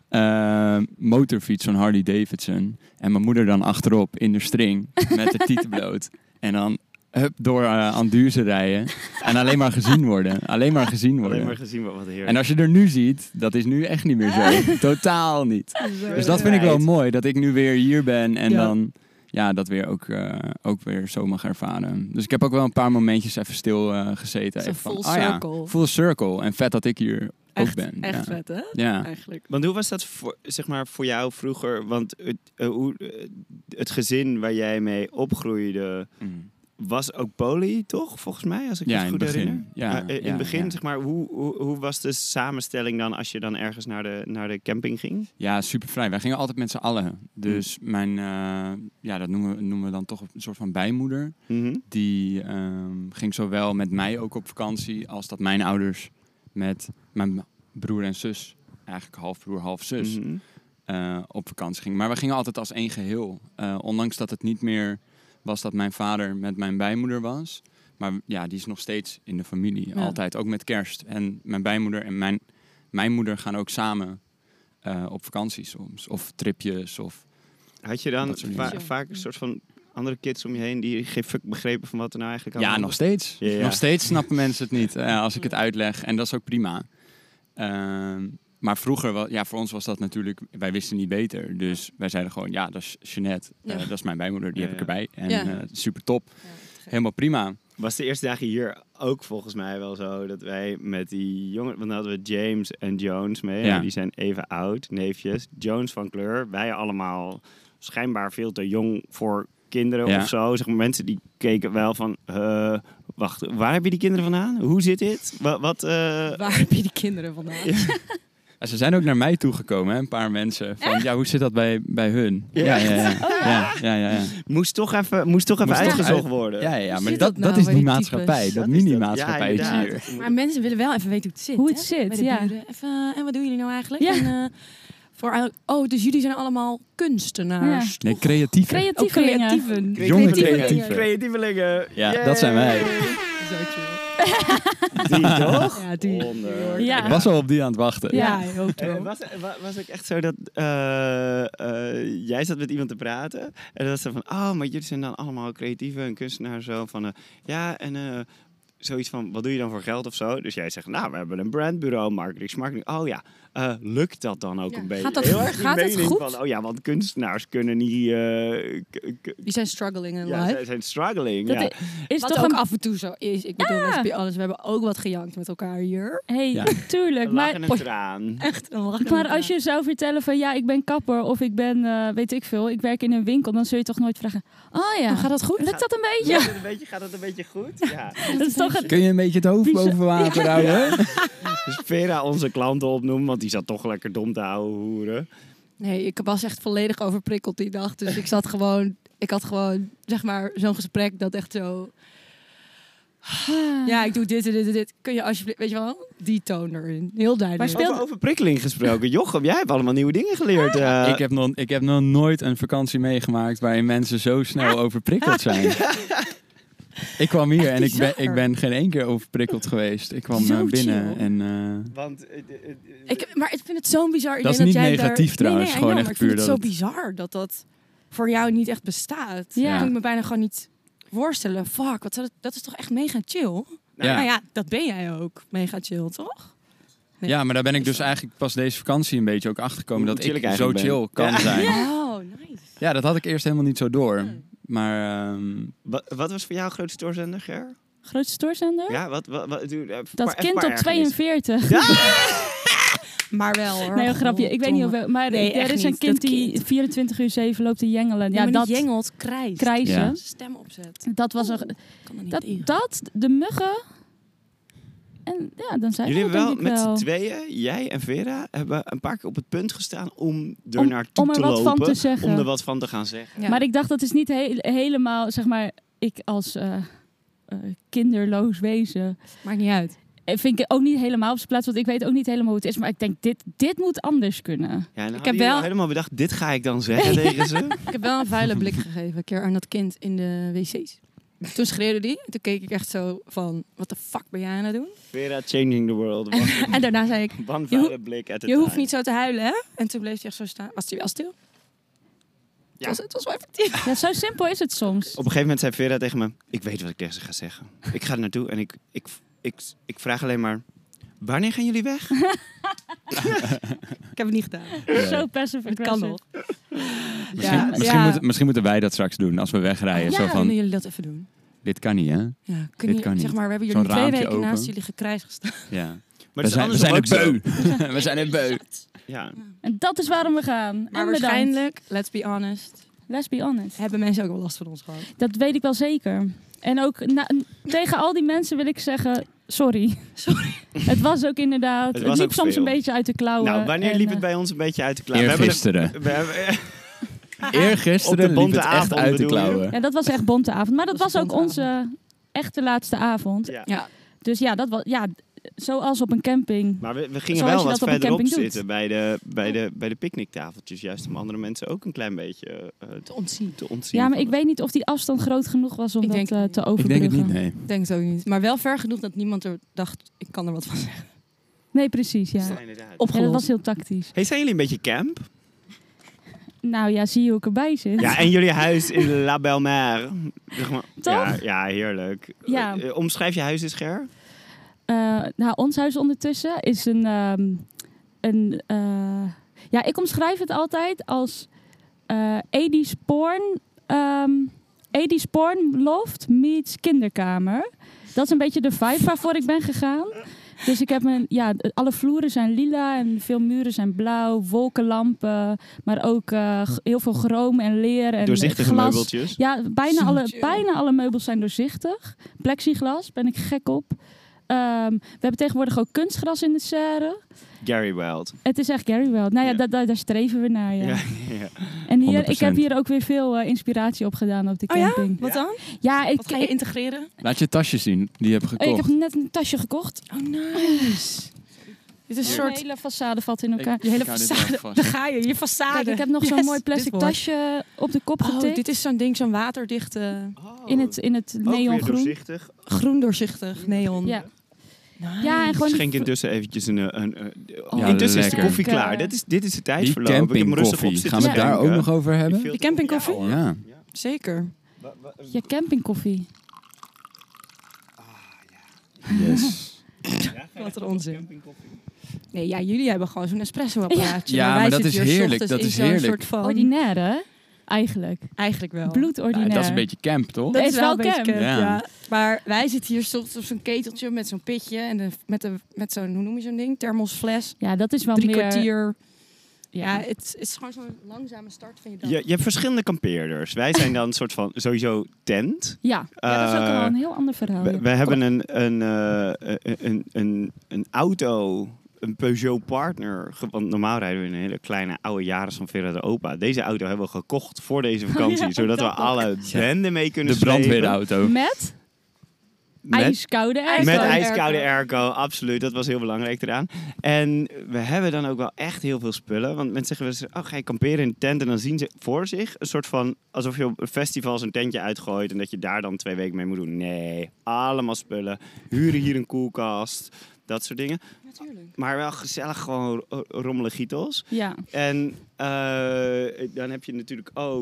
eh, motorfiets, zo'n Harley Davidson. En mijn moeder dan achterop in de string met de tieten bloot. En dan hup, door uh, Anduze rijden. En alleen maar gezien worden. Alleen maar gezien worden. Alleen maar gezien wat, wat heerlijk. En als je er nu ziet, dat is nu echt niet meer zo. Totaal niet. Dus dat vind ik wel mooi, dat ik nu weer hier ben en Ja. dan ja, dat weer ook, uh, ook weer zo mag ervaren. Dus ik heb ook wel een paar momentjes even stil uh, gezeten. Zo'n Even van, full oh ja, circle. full circle. En vet dat ik hier Echt, ook ben. echt ja. vet, hè? Ja. Eigenlijk. Want hoe was dat voor, zeg maar, voor jou vroeger? Want het, uh, hoe, uh, het gezin waar jij mee opgroeide Mm. was ook poly, toch? Volgens mij, als ik Ja, het in goed het begin. herinner. Ja, Uh, in ja, het begin, ja. zeg maar, hoe, hoe, hoe was de samenstelling dan als je dan ergens naar de, naar de camping ging? Ja, super vrij. Wij gingen altijd met z'n allen. Dus mijn, uh, ja, dat noemen we, noemen we dan toch een soort van bijmoeder. Mm-hmm. Die um, ging zowel met mij ook op vakantie, als dat mijn ouders met mijn broer en zus, eigenlijk half broer, half zus, Mm-hmm. uh, op vakantie gingen. Maar we gingen altijd als één geheel. Uh, ondanks dat het niet meer was dat mijn vader met mijn bijmoeder was. Maar ja, die is nog steeds in de familie. Ja. Altijd, ook met kerst. En mijn bijmoeder en mijn, mijn moeder gaan ook samen uh, op vakantie soms. Of tripjes. Of Had je dan Dat soort va- dingen. vaak een soort van andere kids om je heen die geen fuck begrepen van wat er nou eigenlijk aan Ja, de nog hand was? steeds. Ja, ja. Nog steeds snappen mensen het niet uh, als ik het uitleg. En dat is ook prima. Ehm, maar vroeger, wa- ja, voor ons was dat natuurlijk... Wij wisten niet beter. Dus wij zeiden gewoon, ja, dat is Jeanette. Uh, Ja. Dat is mijn bijmoeder, die Ja, heb ik ja. erbij. En Ja. uh, super top. Helemaal prima. Was de eerste dagen hier ook volgens mij wel zo dat wij met die jongen... Want dan hadden we James en Jones mee. Ja. Nou, die zijn even oud, neefjes. Jones van kleur. Wij allemaal schijnbaar veel te jong voor kinderen Ja. of zo. Zeg maar, mensen die keken wel van... Uh, wacht, waar heb je die kinderen vandaan? Hoe zit dit? Wat... wat uh... Waar heb je die kinderen vandaan? Ja, ze zijn ook naar mij toegekomen, hè, een paar mensen. Van, ja, hoe zit dat bij, bij hun? Ja. Ja, ja, ja. ja, ja, ja, ja. Moest toch even, moest toch even Moest toch uitgezocht uit- worden. Ja, ja, ja, Hoe maar zit dat, dat dat nou is bij die die maatschappij. types? Dat Dat is mini-maatschappij dat. Ja, is inderdaad. hier. Maar mensen willen wel even weten hoe het zit. Hoe het hè? zit, Bij de ja. buren. Even, en wat doen jullie nou eigenlijk? Ja. En, uh, voor, oh, dus jullie zijn allemaal kunstenaars. Nee, creatief. Ook Creatievelingen. creatieven. Jonge Creatievelingen. creatieven. Creatievelingen. Ja, Yay. dat zijn wij. Zo chill. Die toch? Ja, die. Honderd. Ja. Ik was al op die aan het wachten. Ja, ik hoop het Eh, wel. was, wa- was ook echt zo dat eh, eh, jij zat met iemand te praten en dan was ze van, oh, maar jullie zijn dan allemaal creatieven en kunstenaars zo van, eh, ja, en eh, zoiets van, wat doe je dan voor geld of zo? Dus jij zegt, nou, we hebben een brandbureau, marketing, marketing. Oh ja, uh, lukt dat dan ook Ja, een beetje? gaat dat- Heel erg die gaat het mening goed? Van, oh ja, want kunstenaars kunnen niet, uh, k- k- Die zijn struggling in ja, life. zij zijn struggling. Dat Ja. is Wat toch ook een... af en toe zo is. Ik bedoel, let's be honest, we hebben ook wat gejankt met elkaar hier. Hey, Ja. tuurlijk. Een lach Maar, en een traan. Echt een lach. maar als je zou vertellen van ja, ik ben kapper of ik ben, uh, weet ik veel, ik werk in een winkel, dan zul je toch nooit vragen, oh ja, gaat dat goed? lukt dat een beetje? Gaat het een beetje, gaat het een beetje goed? Ja. Dat is toch een... Kun je een beetje het hoofd Bizar. boven water houden? Dus Vera onze klanten opnoemen, want die zat toch lekker dom te houden hoeren. Nee, ik was echt volledig overprikkeld die dag. Dus ik zat gewoon, ik had gewoon, zeg maar, zo'n gesprek dat echt zo... Ja, ik doe dit en dit en dit. Kun je alsjeblieft, weet je wel, die toon erin. Heel duidelijk. Maar speel- Over, over prikkeling gesproken. Jochem, jij hebt allemaal nieuwe dingen geleerd. eh. ik, heb nog, ik heb nog nooit een vakantie meegemaakt waarin mensen zo snel overprikkeld zijn. Ik kwam hier en ik ben, ik ben geen één keer overprikkeld geweest. Ik kwam Zo uh, binnen chill. en... Uh, Want, eh, eh, eh, Ik, maar ik vind het zo'n bizar idee Dat is dat niet jij negatief daar... trouwens, Nee, nee, gewoon I know, echt maar ik vind puur het zo dat bizar dat dat voor jou niet echt bestaat. Ja. Dat kan ik me bijna gewoon niet voorstellen. Fuck, wat zou dat, dat is toch echt mega chill? Nou, Ja. Nou ja, dat ben jij ook. Mega chill, toch? Nee. Ja, maar daar ben ik dus eigenlijk pas deze vakantie een beetje ook achtergekomen Hoe dat chill ik ik zo eigenlijk chill ben. kan Ja. zijn. Ja. Oh, nice. dat had ik eerst helemaal niet zo door. Maar ehm, Wat, wat was voor jou een grootste doorzender, Ger? Grootste stoorzender? Ja, wat... wat, wat doe, even Dat paar- even kind paar op ergernissen. tweeënveertig. Maar wel hoor. Nee, een grapje. Ik weet niet of... Maar Nee, er echt is een niet. kind Dat die kind. vierentwintig uur zeven loopt te jengelen. Ja, Ja, maar dat niet jengelt, krijst. krijsen. Ja. Stem opzet. Dat was een... Kan dat niet Dat, tegen. dat, de muggen... En ja, dan zijn Jullie we hebben wel denk ik met wel. z'n tweeën, jij en Vera, hebben een paar keer op het punt gestaan om er Om- naartoe om er te wat van lopen. te zeggen. Om er wat van te gaan zeggen. Ja. Maar ik dacht, dat is niet he- helemaal, zeg maar, ik als eh, eh, kinderloos wezen... Maakt niet uit. eh, vind ik ook niet helemaal op zijn plaats, want ik weet ook niet helemaal hoe het is. Maar ik denk, dit, dit moet anders kunnen. Ja, en dan heb hadden jullie wel- helemaal bedacht, dit ga ik dan zeggen tegen ze. Ik heb wel een vuile blik gegeven een keer aan dat kind in de wc's. Toen schreeuwde die. Toen keek ik echt zo van, wat de fuck ben jij aan het doen? Vera changing the world. En daarna zei ik, One Je vuile blik at a je hoeft time. niet zo te huilen, hè? En toen bleef hij echt zo staan. Was hij wel stil? Ja. Het, was, het was wel effectief. Ja, zo simpel is het soms. Op een gegeven moment zei Vera tegen me, ik weet wat ik tegen ze ga zeggen. Ik ga er naartoe en ik, ik, ik, ik vraag alleen maar, wanneer gaan jullie weg? Ik heb het niet gedaan. Zo passive Het kan aggressive. nog. misschien, Ja, misschien, ja. Moeten, misschien moeten wij dat straks doen als we wegrijden. Ja, Zo van, kunnen jullie dat even doen? dit kan niet, hè? Ja, Dit kunnen kan zeg niet. maar, we hebben Zo'n jullie twee raampje weken naast open. jullie gekrijs gestaan. Maar Ja. We het is zijn, we andersom zijn ook een zo. beu. We zijn een beu. Ja. En dat is waarom we gaan. Maar en bedankt. waarschijnlijk, let's be honest, Let's be honest. hebben mensen ook wel last van ons gehad. Dat weet ik wel zeker. En ook na- tegen al die mensen wil ik zeggen, sorry. Sorry. Het was ook inderdaad, Het het, was liep ook soms veel. een beetje uit de klauwen. Nou, wanneer En, liep eh, het bij ons een beetje uit de klauwen? We hebben Eergisteren. het- we hebben- Eergisteren Op de liep bonte het echt avond uit de bedoel je? klauwen. Ja, dat was echt bonte avond. Maar dat, Dat was was ook bonte onze echte laatste avond. Ja. Ja. Dus ja, dat was, ja, zoals op een camping. Maar we, we gingen Zoals wel je wat dat op een verderop camping doet. zitten bij de, bij, de, bij de picknicktafeltjes. Juist om andere mensen ook een klein beetje uh, Te ontzien. te ontzien. Ja, maar ik van- weet niet of die afstand groot genoeg was om Ik dat denk eh, het te niet. Ik overbruggen. denk het niet, nee. Ik denk het ook niet. Maar wel ver genoeg dat niemand er dacht, ik kan er wat van zeggen. Nee, precies, ja. Ja, inderdaad. Op- Ja, dat was heel tactisch. Hey, zijn jullie een beetje camp? Nou ja, zie je hoe ik erbij zit. Ja, en jullie huis in La Belle-Mer. Zeg maar- Toch? Ja, ja, heerlijk. Ja. Uh, omschrijf je huis eens, Ger? Eh, nou, ons huis ondertussen is een... ehm, een eh, ja, ik omschrijf het altijd als eh eighties porn... ehm eighties porn loft meets kinderkamer. Dat is een beetje de vibe waarvoor ik ben gegaan. Dus ik heb een... Ja, alle vloeren zijn lila en veel muren zijn blauw. Wolkenlampen, maar ook eh, g- heel veel chroom en leer en Doorzichtige glas. meubeltjes. Ja, bijna Zo alle, chill. bijna alle meubels zijn doorzichtig. Plexiglas, ben ik gek op. Ehm, we hebben tegenwoordig ook kunstgras in de serre. Gary Wild. Het is echt Gary Wild. Nou ja, Ja. da- da- daar streven we naar, ja. Ja, ja. En hier, honderd ik procent. heb hier ook weer veel eh, inspiratie opgedaan op de Oh ja? camping. Wat dan? Ja, ik, Wat ga je ik, integreren? Laat je tasjes zien, die je hebt ik gekocht. heb net een tasje gekocht. Oh, nice. Dit is een Een soort... hele façade valt in elkaar. Je hele Ik hou dit wel façade. vast. Daar ga je, je façade. Kijk, ik heb nog zo'n Yes, mooi plastic dit wordt- tasje op de kop Oh, getikt. dit is zo'n ding, zo'n waterdichte, in het, in het Ook weer neongroen. doorzichtig. groen doorzichtig neon. Ja. Nice. Ja, en gewoon Schenk intussen eventjes een... een, een Oh, intussen is de lekker. koffie Lekker. klaar. Dit is, dit is de Die tijdsverloop. Ik heb hem rustig op campingkoffie, zitten gaan we het daar ook schenken. nog over hebben? Die Die campingkoffie? Ja, hoor. Ja. Zeker. Je campingkoffie. Yes. Wat een onzin. Nee, ja, jullie hebben gewoon zo'n espresso-apparaatje. Ja, wij maar dat zitten is hier 's heerlijk, ochtends dat in is zo'n heerlijk. soort van... Ordinair, hè? Eigenlijk. Eigenlijk wel. Bloedordinair. Ja, dat is een beetje camp, toch? Dat is wel een beetje camp. camp, Ja. ja. Maar wij zitten hier 's ochtends op zo'n keteltje met zo'n pitje en de, met, de, met zo'n, hoe noem je zo'n ding? Thermosfles. Ja, dat is wel Drie meer... kwartier. Ja, Ja. het is gewoon zo'n langzame start van je dag. Je, je hebt verschillende kampeerders. Wij zijn dan een soort van sowieso tent. Ja. ja, dat is ook Eh, wel een heel ander verhaal. We, ja. we hebben een, een, eh, een, een, een auto, een Peugeot Partner. ge- Want normaal rijden we in een hele kleine oude jaren van Vera de Opa. Deze auto hebben we gekocht voor deze vakantie. Ja, zodat we dat ook. alle benden mee kunnen De slepen. brandweerauto. Met Met, ijskoude airco. met airco. ijskoude airco, absoluut. Dat was heel belangrijk eraan. En we hebben dan ook wel echt heel veel spullen. Want mensen zeggen wel eens, oh, ga je kamperen in een tent? En dan zien ze voor zich een soort van, alsof je op een festival zo'n tentje uitgooit en dat je daar dan twee weken mee moet doen. Nee, allemaal spullen. Huren hier een koelkast, dat soort dingen. Natuurlijk. Maar wel gezellig gewoon ro- rommelen gietels. Ja. En eh, dan heb je natuurlijk ook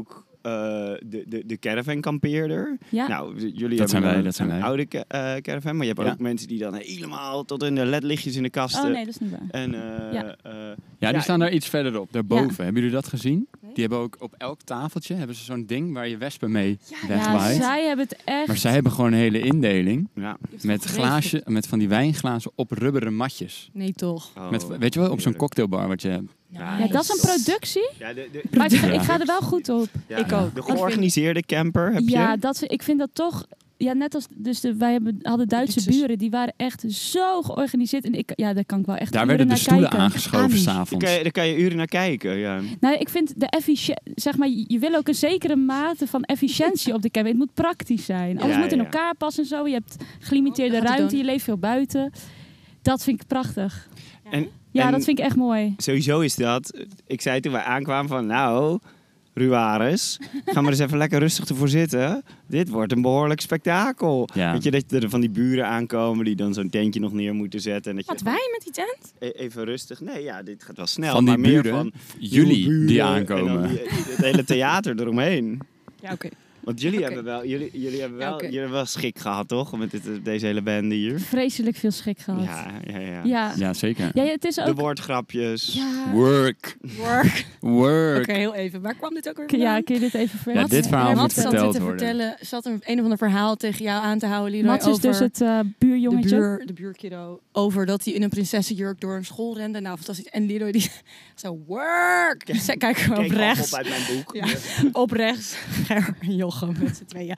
de, de, de caravan-kampeerder. Ja. Nou, j- jullie Dat zijn hebben wij, een, dat zijn een wij. oude ca- eh, caravan, maar je hebt Ja. ook mensen die dan helemaal tot in de ledlichtjes in de kasten. Oh nee, dat is niet waar. En, eh, Ja. eh, Ja, die Ja, staan daar iets verderop, daarboven. Hebben jullie dat gezien? Die hebben ook op elk tafeltje hebben ze zo'n ding waar je wespen mee Ja, wegwaait. zij hebben het echt... Maar zij hebben gewoon een hele indeling ja. met, glaasje, met van die wijnglazen op rubberen matjes. Nee, toch. Oh, Met, weet je wel, op zo'n heerlijk. cocktailbar wat je hebt. Ja, Ja, dat is een productie, Ja, de, de, maar ik, Ja. ik ga er wel goed op. ja, Ik ook. De georganiseerde camper heb Ja, je. dat, ik vind dat toch... Ja, net als dus de, wij hebben, hadden Duitse Duitsers. buren, die waren echt zo georganiseerd. En ik, ja, daar kan ik wel echt Daar uren werden de naar stoelen kijken. aangeschoven Amish. Daar s'avonds. kan, je, daar kan je uren naar kijken. Ja. Nou, ik vind de efficiëntie, zeg maar, je wil ook een zekere mate van efficiëntie op de camper. Het moet praktisch zijn. Alles Ja, moet in ja. elkaar passen en zo. Je hebt gelimiteerde Oh, gaat het ruimte, doen. je leeft veel buiten. Dat vind ik prachtig. En, Ja, en dat vind ik echt mooi. sowieso is dat... Ik zei toen wij aankwamen van... Nou, Ruaris, ga maar eens even lekker rustig ervoor zitten. Dit wordt een behoorlijk spektakel. Ja. Weet je, dat er van die buren aankomen die dan zo'n tentje nog neer moeten zetten. En dat je Wat, wij met die tent? e- even rustig... Nee, ja, dit gaat wel snel. Van die maar meer buren, van jullie buren die en aankomen. dan die- het hele theater eromheen. Ja, oké. Want jullie Oké. hebben wel, jullie, jullie hebben wel, Ja, oké. jullie hebben wel schik gehad, toch? Met dit, deze hele bende hier. Vreselijk veel schik gehad. Ja, Ja, ja, ja. ja. Ja, zeker. ja het is De ook... woordgrapjes. Ja, Work, Work. work. Oké, heel even. Waar kwam dit ook weer K- ja, vandaan? kun je dit even vertellen? Ja, dit verhaal Wat moet zat verteld te worden. vertellen? Zat er een of ander verhaal tegen jou aan te houden, Leroy, Mats is over dus het uh, de, buurjongetje. buur, de buurkiddo. Over dat hij in een prinsessenjurk door een school rende. Nou, fantastisch. En Leroy die zo, work! Kijk, kijk op Keek rechts. op uit mijn boek. Ja. Op rechts. Ger en Jochem met z'n tweeën.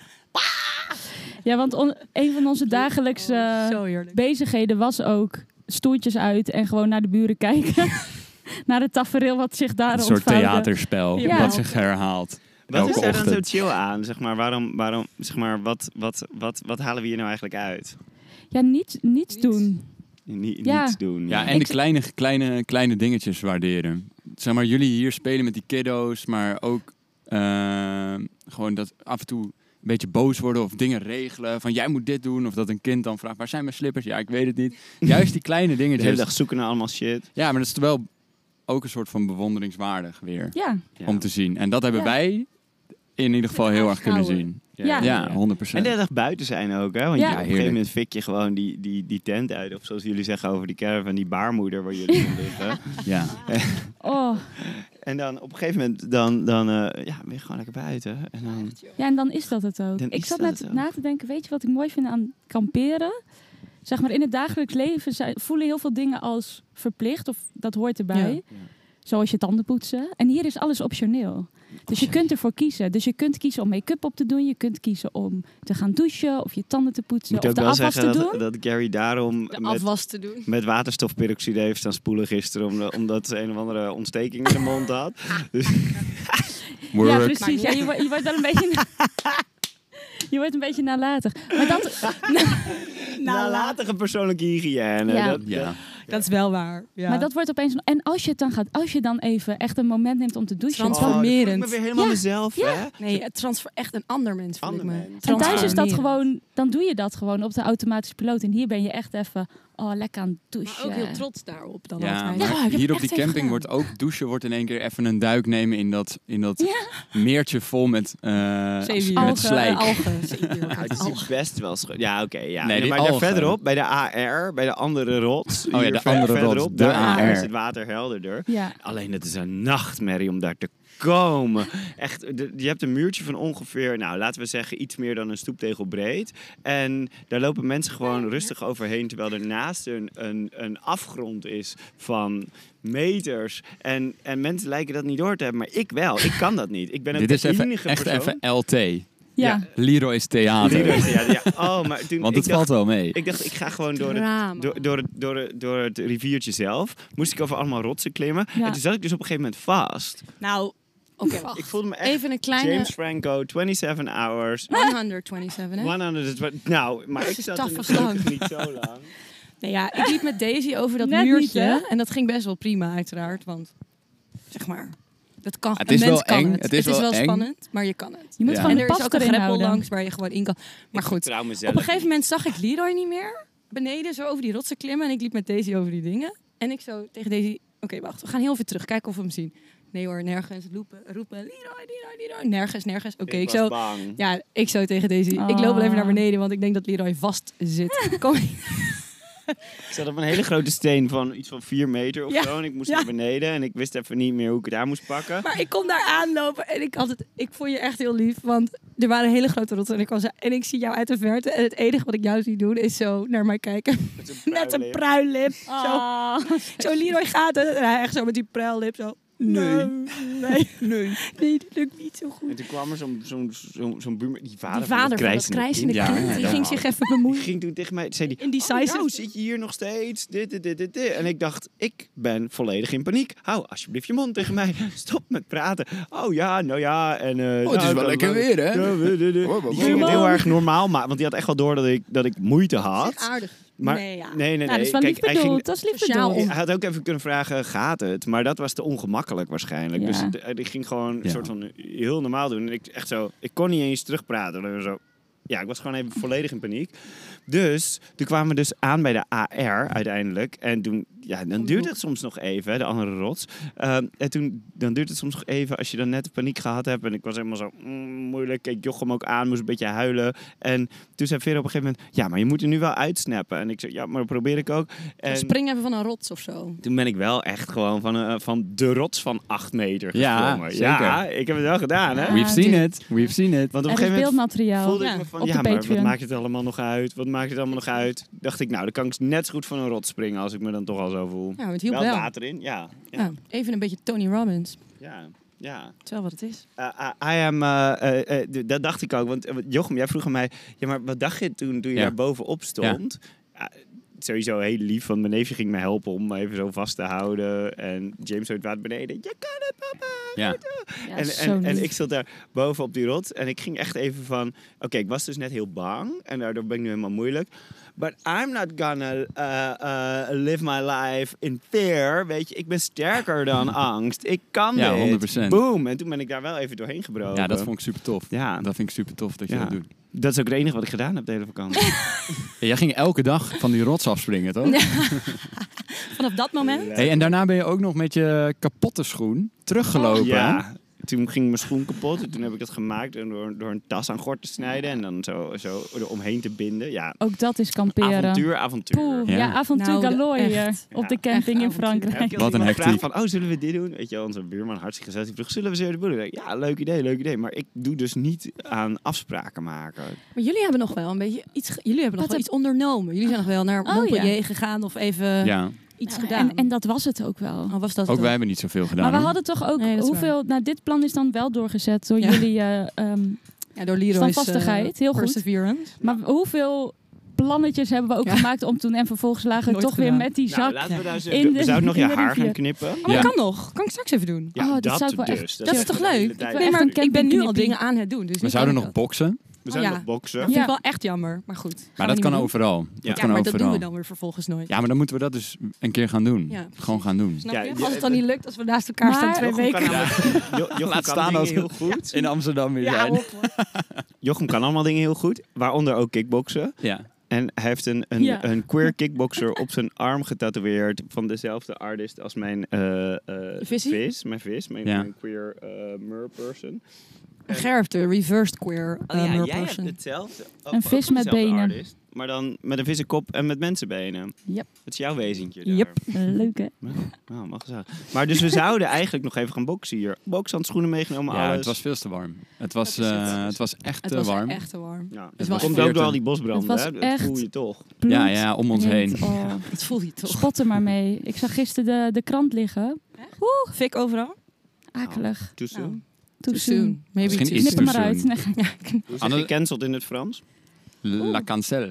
Ja, want on- een van onze dagelijkse Oh, zo heerlijk. bezigheden was ook stoeltjes uit en gewoon naar de buren kijken. Naar het tafereel wat zich daar Een soort ontvouwde. theaterspel Ja. wat zich herhaalt. Wat Elke is daar dan zo ochtend. chill aan? Zeg maar, waarom, waarom, zeg maar, wat, wat, wat, wat halen we hier nou eigenlijk uit? Ja, niets, niets Niets. doen. Ni- Ja. Niets doen. Ja, en Ik- de kleine, kleine, kleine dingetjes waarderen. Zeg maar, jullie hier spelen met die kiddo's, maar ook eh, gewoon dat af en toe een beetje boos worden of dingen regelen. Van jij moet dit doen. Of dat een kind dan vraagt, waar zijn mijn slippers? Ja, ik weet het niet. Juist die kleine De hele dingetjes. dag zoeken naar allemaal shit. Ja, maar dat is wel ook een soort van bewonderingswaardig weer. Ja, Ja. Om te zien. En dat hebben Ja. wij in ieder geval heel erg kunnen Aanschouwen. zien. Ja. Ja, honderd En procent. de hele dag buiten zijn ook, hè? Want Ja. je- op Ja, een gegeven heerlijk. moment fik je gewoon die, die, die tent uit. Of zoals jullie zeggen over die caravan, die baarmoeder waar jullie in liggen. Ja. oh. En dan op een gegeven moment dan, dan, eh, ja, ben je gewoon lekker buiten. En dan, Ja, en dan is dat het ook. Dan Ik is zat dat net het ook. na te denken, weet je wat ik mooi vind aan kamperen? Zeg maar, in het dagelijks leven zijn, voelen heel veel dingen als verplicht of dat hoort erbij. Ja. Zoals je tanden poetsen. En hier is alles optioneel. Dus je kunt ervoor kiezen. Dus je kunt kiezen om make-up op te doen. Je kunt kiezen om te gaan douchen of je tanden te ik poetsen moet of ook de wel afwas zeggen te dat, doen. dat Gary daarom De met, afwas te doen. met waterstofperoxide heeft staan spoelen gisteren. Om, omdat ze een of andere ontsteking in de mond had. Dus, Ja, Work. precies. Ja, je, wordt- je wordt dan een beetje... Je wordt een beetje nalatig. Maar dat, nalatige persoonlijke hygiëne. Ja. Dat, Ja. Dat is wel waar. Ja. maar dat wordt opeens... En als je het dan gaat... Als je dan even echt een moment neemt om te douchen... Trans- Oh, dan voel ik Transformerend. me weer helemaal Ja. mezelf, Ja. hè? Nee, het transfer echt een ander mens, vind Ander ik me. mens. En thuis is dat Transformerend. gewoon... Dan doe je dat gewoon op de automatische piloot. En hier ben je echt even... Oh, lekker aan het douchen. Maar ook heel trots daarop dan Ja, altijd. maar Ja, ik heb hier het op die echt even camping gedaan. wordt ook douchen, wordt in één keer even een duik nemen in dat, in dat meertje vol met, eh Zeewier. met Algen, slijk. Algen. Zeewier. Nou, het is hier Algen. best wel schoon. Ja, oké. ja. Nee, die maar daar algen. verderop, bij de A R, bij de andere rots. ja, hier de ver- andere rots, verderop, de daar A R. is het water helderder. Ja. Alleen het is een nachtmerrie om daar te komen. Echt, de- je hebt een muurtje van ongeveer, nou laten we zeggen, iets meer dan een stoeptegel breed. En daar lopen mensen gewoon rustig overheen, terwijl er naast een, een, een afgrond is van meters. En, en mensen lijken dat niet door te hebben, maar ik wel. Ik kan dat niet. Ik ben ook Dit is de even, enige echt persoon. even L T. Ja. Leroy's Theater. Leroy's, ja, ja. Oh, maar toen, Want ik het dacht, valt wel mee. Ik dacht, ik ga gewoon door het, Drama. door, door, het, door, het, door het riviertje zelf. Moest ik over allemaal rotsen klimmen. Ja. En toen zat ik dus op een gegeven moment vast. Nou, oké, wacht. Ik voelde me echt Even een kleine... James Franco, zevenentwintig hours. honderdzevenentwintig, hè? honderdtwintig Nou, maar Dat ik is zat een er taffe gelukkig slang. niet zo lang. Nee, ja, ik liep met Daisy over dat Net niet, muurtje. hè? En dat ging best wel prima, uiteraard. Want, zeg maar, dat kan. Het een is mens wel kan eng, het. het is wel eng. spannend, maar je kan het. Je moet Ja. gewoon En de er is pas ook een erin greppel houden. langs waar je gewoon in kan. Maar goed, Trouw op mezelf. een gegeven moment zag ik Leroy niet meer beneden, zo over die rotsen klimmen. En ik liep met Daisy over die dingen. En ik zo tegen Daisy, oké, wacht, we gaan heel even terug, kijken of we hem zien. Nee hoor, nergens. Roepen, roepen. Leroy, Leroy, Leroy. Nergens, nergens. Oké, ik ik was zo... bang. Ja, ik zo tegen Daisy. Oh. Ik loop wel even naar beneden, want ik denk dat Leroy vast zit. Kom. Ik zat op een hele grote steen van iets van vier meter of Ja. zo. En ik moest Ja. naar beneden. En ik wist even niet meer hoe ik het aan moest pakken. Maar ik kom daar aanlopen en ik had het... Ik vond je echt heel lief, want er waren hele grote rotsen. En ik, was, en ik zie jou uit de verte. En het enige wat ik jou zie doen is zo naar mij kijken. Met een Net een pruillip. pruillip. Zo, Ah. zo Leroy gaat het. En hij echt zo met die pruillip zo... Nee. Nee. Nee. Nee, dat lukt niet zo goed. En toen kwam er zo'n zo'n zo'n zo'n buurman, die vader, Die vader van dat krijsende Ja, kind, ja, die ja. ging zich even Die bemoeien. ging toen tegen mij, zei die, In die oh, size. nou zit je hier nog steeds, dit, dit, dit, dit, dit. En ik dacht, ik ben volledig in paniek. Hou alsjeblieft je mond tegen mij, stop met praten. Oh ja, nou ja. En, uh, Oh, het is wel lekker weer, hè? Die ging het heel erg normaal maken, want die had echt wel door dat ik, dat ik moeite had. Aardig. Maar nee, ja. nee, nee, nee. Nou, dat is wel Kijk, lief hij ging, bedoeld. Dat is lief Sociaal bedoeld. hij had ook even kunnen vragen, gaat het? Maar dat was te ongemakkelijk waarschijnlijk. Ja. Dus het- ik ging gewoon een Ja. soort van heel normaal doen. En ik echt zo, ik kon niet eens terugpraten. Dan zo, ja, ik was gewoon even volledig in paniek. Dus toen kwamen we dus aan bij de A R uiteindelijk. En toen, ja, dan duurt het soms nog even, hè, de andere rots. Um, en toen, dan duurt het soms nog even als je dan net de paniek gehad hebt. En ik was helemaal zo, mm, moeilijk. Ik joch hem ook aan, moest een beetje huilen. En toen zei Vera op een gegeven moment, ja, maar je moet er nu wel uitsnappen. En ik zei, ja, maar dat probeer ik ook. En Spring even van een rots of zo. toen ben ik wel echt gewoon van, uh, van de rots van acht meter Ja, gesprongen. zeker. Ja, ik heb het wel gedaan, hè? Ja. We've seen dude. it. We've seen it. Want op Er een is gegeven moment beeldmateriaal. voelde Ja, ik me van, op de ja, maar wat Patreon. maakt het allemaal nog uit? Wat maakt het allemaal nog uit? Dacht ik, nou, dan kan ik net zo goed van een rots springen als ik me dan toch al zo voel. Ja, het hielp wel wel. water in, ja. Ja, Ja, even een beetje Tony Robbins. ja. ja. Dat is wel wat het is. Uh, uh, I am, uh, uh, uh, d- dat dacht ik ook. Want uh, Jochem, jij vroeg aan mij, ja, maar wat dacht je toen, toen je Ja. daar bovenop stond? Ja, sowieso heel lief, want mijn neefje ging me helpen om me even zo vast te houden. En James uit water beneden. Je kan het, papa! Ja. Ja, En, zo en, en lief. ik zat daar boven op die rots en ik ging echt even van... Oké, ik was dus net heel bang en daardoor ben ik nu helemaal moeilijk. But I'm not gonna uh, uh, live my life in fear. Weet je, ik ben sterker dan angst. Ik kan Ja, dit. honderd procent. Boom. En toen ben ik daar wel even doorheen gebroken. Ja, dat vond ik super tof. Ja. Dat vind ik super tof dat je Ja. dat doet. Dat is ook het enige wat ik gedaan heb de hele vakantie. Ja, jij ging elke dag van die rots afspringen, toch? Vanaf dat moment? Hey, en daarna ben je ook nog met je kapotte schoen teruggelopen. hè? Ja. Toen ging mijn schoen kapot. En toen heb ik dat gemaakt door, door een tas aan gort te snijden. En dan zo, zo eromheen te binden. Ja, Ook dat is kamperen. avontuur, avontuur. Poeh, Ja. ja, avontuur Nou, de- galore hier echt. op Ja, de camping echt in avontuur. Heb Frankrijk. je Wat een vraag hectiek. van, oh, zullen we dit doen? Weet je wel, onze buurman, hartstikke gezellig. Die vroeg, zullen we zo de boel doen? Ja, leuk idee, leuk idee. Maar ik doe dus niet aan afspraken maken. Maar jullie hebben nog wel een beetje iets, ge- jullie hebben nog Wat wel heb- iets ondernomen. Jullie zijn nog wel naar Oh, Montpellier ja. gegaan of even Ja. iets Ja, gedaan. En, en dat was het ook wel. oh, was dat Ook het wij hebben niet zoveel gedaan. Maar we hoor. hadden toch ook Nee, dat is hoeveel... Nou, dit plan is dan wel doorgezet door Ja. jullie eh, ehm, Ja, door Leroy's standvastigheid. Heel goed. perseverance. Maar hoeveel plannetjes hebben we ook Ja. gemaakt om toen... En vervolgens lagen we Nooit toch weer gedaan. met die Nou, zak... laten we daar zo... in de- we zouden nog je in de haar rivier. gaan knippen. Oh, Ja. dat kan nog. Kan ik straks even doen. Ja, Oh, dat dat, zou ik wel dus. echt- Dat is echt toch de hele leuk? tijd Nee, maar een ik ben nu al campingknippie. dingen aan het doen. Dus We nu zouden kan nog ik dat. boksen, We zouden ja. nog boksen. Dat vind ik Ja. wel echt jammer. Maar goed. gaan maar we dat niet kan meer doen. overal. Dat Ja, kan Ja, maar dat overal. doen we dan weer vervolgens nooit. Ja, maar dan moeten we dat dus een keer gaan doen. Ja. Gewoon gaan doen. Snap Ja, je? ja, Als het dan niet lukt, als we naast elkaar Maar- staan twee Jochem kan, weken. namelijk- Jo- Jochem Laat kan staan dingen als- heel goed. In Amsterdam weer Ja, zijn. op, hoor. Jochem kan allemaal dingen heel goed. Waaronder ook kickboksen. Ja. En hij heeft een, een, Ja. een queer kickboxer op zijn arm getatoeëerd van dezelfde artist als mijn eh, eh, Visie? vis. Mijn vis, mijn, Ja. mijn queer eh mer person. Gerf, de reversed queer uh, Oh ja, mer jij person. hebt hetzelfde. ook- Een ook vis van met dezelfde benen. artist, maar dan met een vissenkop en met mensenbenen. Yep. Dat is jouw wezentje daar. Yep. Leuk, hè? Nou, mag gezellig. Maar dus we zouden eigenlijk nog even gaan boksen hier. Bokshandschoenen meegenomen, Ja, alles. het was veel te warm. Het was, Dat is het. eh, het was echt Het te was warm. echt te warm. Ja, is het wel komt echt ook door al veertien. die bosbranden, Het was hè? Dat echt- voel je toch. Bloed Ja, ja, om ons heet. heen. Oh. Dat voel je toch? Spot er maar mee. Ik zag gisteren de, de krant liggen. Fik overal? Akelig. Too soon. Nou, Too too soon. soon. Maybe Misschien too iets Knip soon. hem too maar uit. soon. Nee. Hoe zeg je Anne- gecanceld in het Frans? La cancel.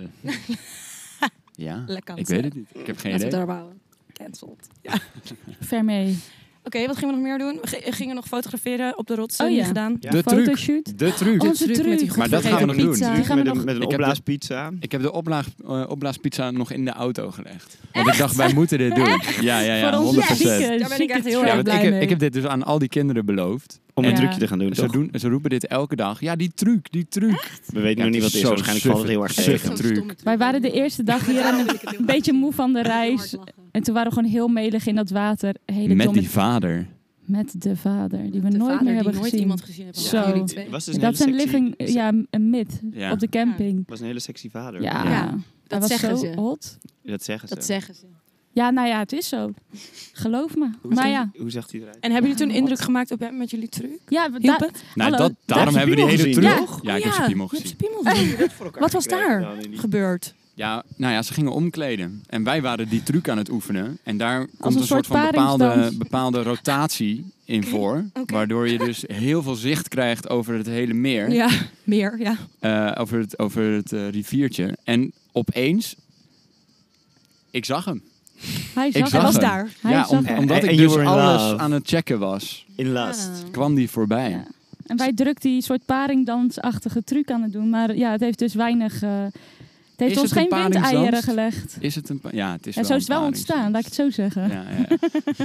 Ja, Lekker. ik weet het niet. Ik heb geen Laten we idee. het daarop houden. Cancelled. Ver mee. Oké, wat gingen we nog meer doen? We g- gingen nog fotograferen op de rots. Oh Oh, ja. gedaan. Ja. De truc. Fotoshoot. De truc. Onze truc met die truc. Maar dat gaan we nog doen. Pizza. Truc Die gaan we met, nog... een, met een Ik heb de- opblaaspizza. Ik heb de opblaas, uh, opblaaspizza nog in de auto gelegd. Want ik dacht, wij moeten dit doen. Ja, ja, ja, Voor ons honderd procent. zieke- Daar ben ik echt heel zieke erg Ja, want blij ik, heb, mee. ik heb dit dus aan al die kinderen beloofd. Om En een Ja. trucje te gaan doen, Ze, toch? doen, ze roepen dit elke dag. Ja, die truc, die truc. We weten Ja, nog niet wat het het is is. zo Waarschijnlijk valt het heel erg suffe- tegen. suffe truc. Wij waren de eerste dag hier en een beetje moe van de reis. En toen waren we gewoon heel melig in dat water. Hele Met domme... die vader. Met de vader, die we De nooit vader meer die hebben nooit gezien. iemand gezien hebben. Zo. Ja, jullie twee. Was dus een Dat is hele een sexy- living, ja, een mid Ja. op de camping. was een hele sexy vader. Ja, Ja, Hij dat was zeggen zo ze. hot. Dat zeggen ze. Dat zeggen ze. Ja, nou ja, het is zo. Geloof me. Hoe, Maar zag, ja, hoe zag hij eruit? En hebben jullie toen indruk gemaakt op hem met jullie truc? ja we- Hielp da- het? Nou, Hallo, dat, daar daarom heb je hebben we die hele spiemel truc. gezien, Ja, Oh ik heb ja, zijn piemel je hebt gezien. zijn piemel gezien. Wat was daar gebeurd? Ja, nou ja, ze gingen omkleden. En wij waren die truc aan het oefenen. En daar komt een een soort soort van bepaalde, paringsdans. bepaalde rotatie in voor. oké. Waardoor je dus heel veel zicht krijgt over het hele meer. Ja, meer, ja. eh, over het, over het eh, riviertje. En opeens, ik zag hem. hij Ik zag zag Hij was hem. daar. Hij ja, zag om- hem. omdat En- ik en you dus were in alles love. aan het checken was, In lust. Ah. kwam die voorbij. Ja. En wij drukten die soort paringdansachtige truc aan het doen. Maar ja, het heeft dus weinig... eh, het heeft Is ons het een geen windeieren paringsdans? gelegd. Is het een... pa- Ja, het is En wel zo is het een wel ontstaan, laat ik het zo zeggen. Ja, ja.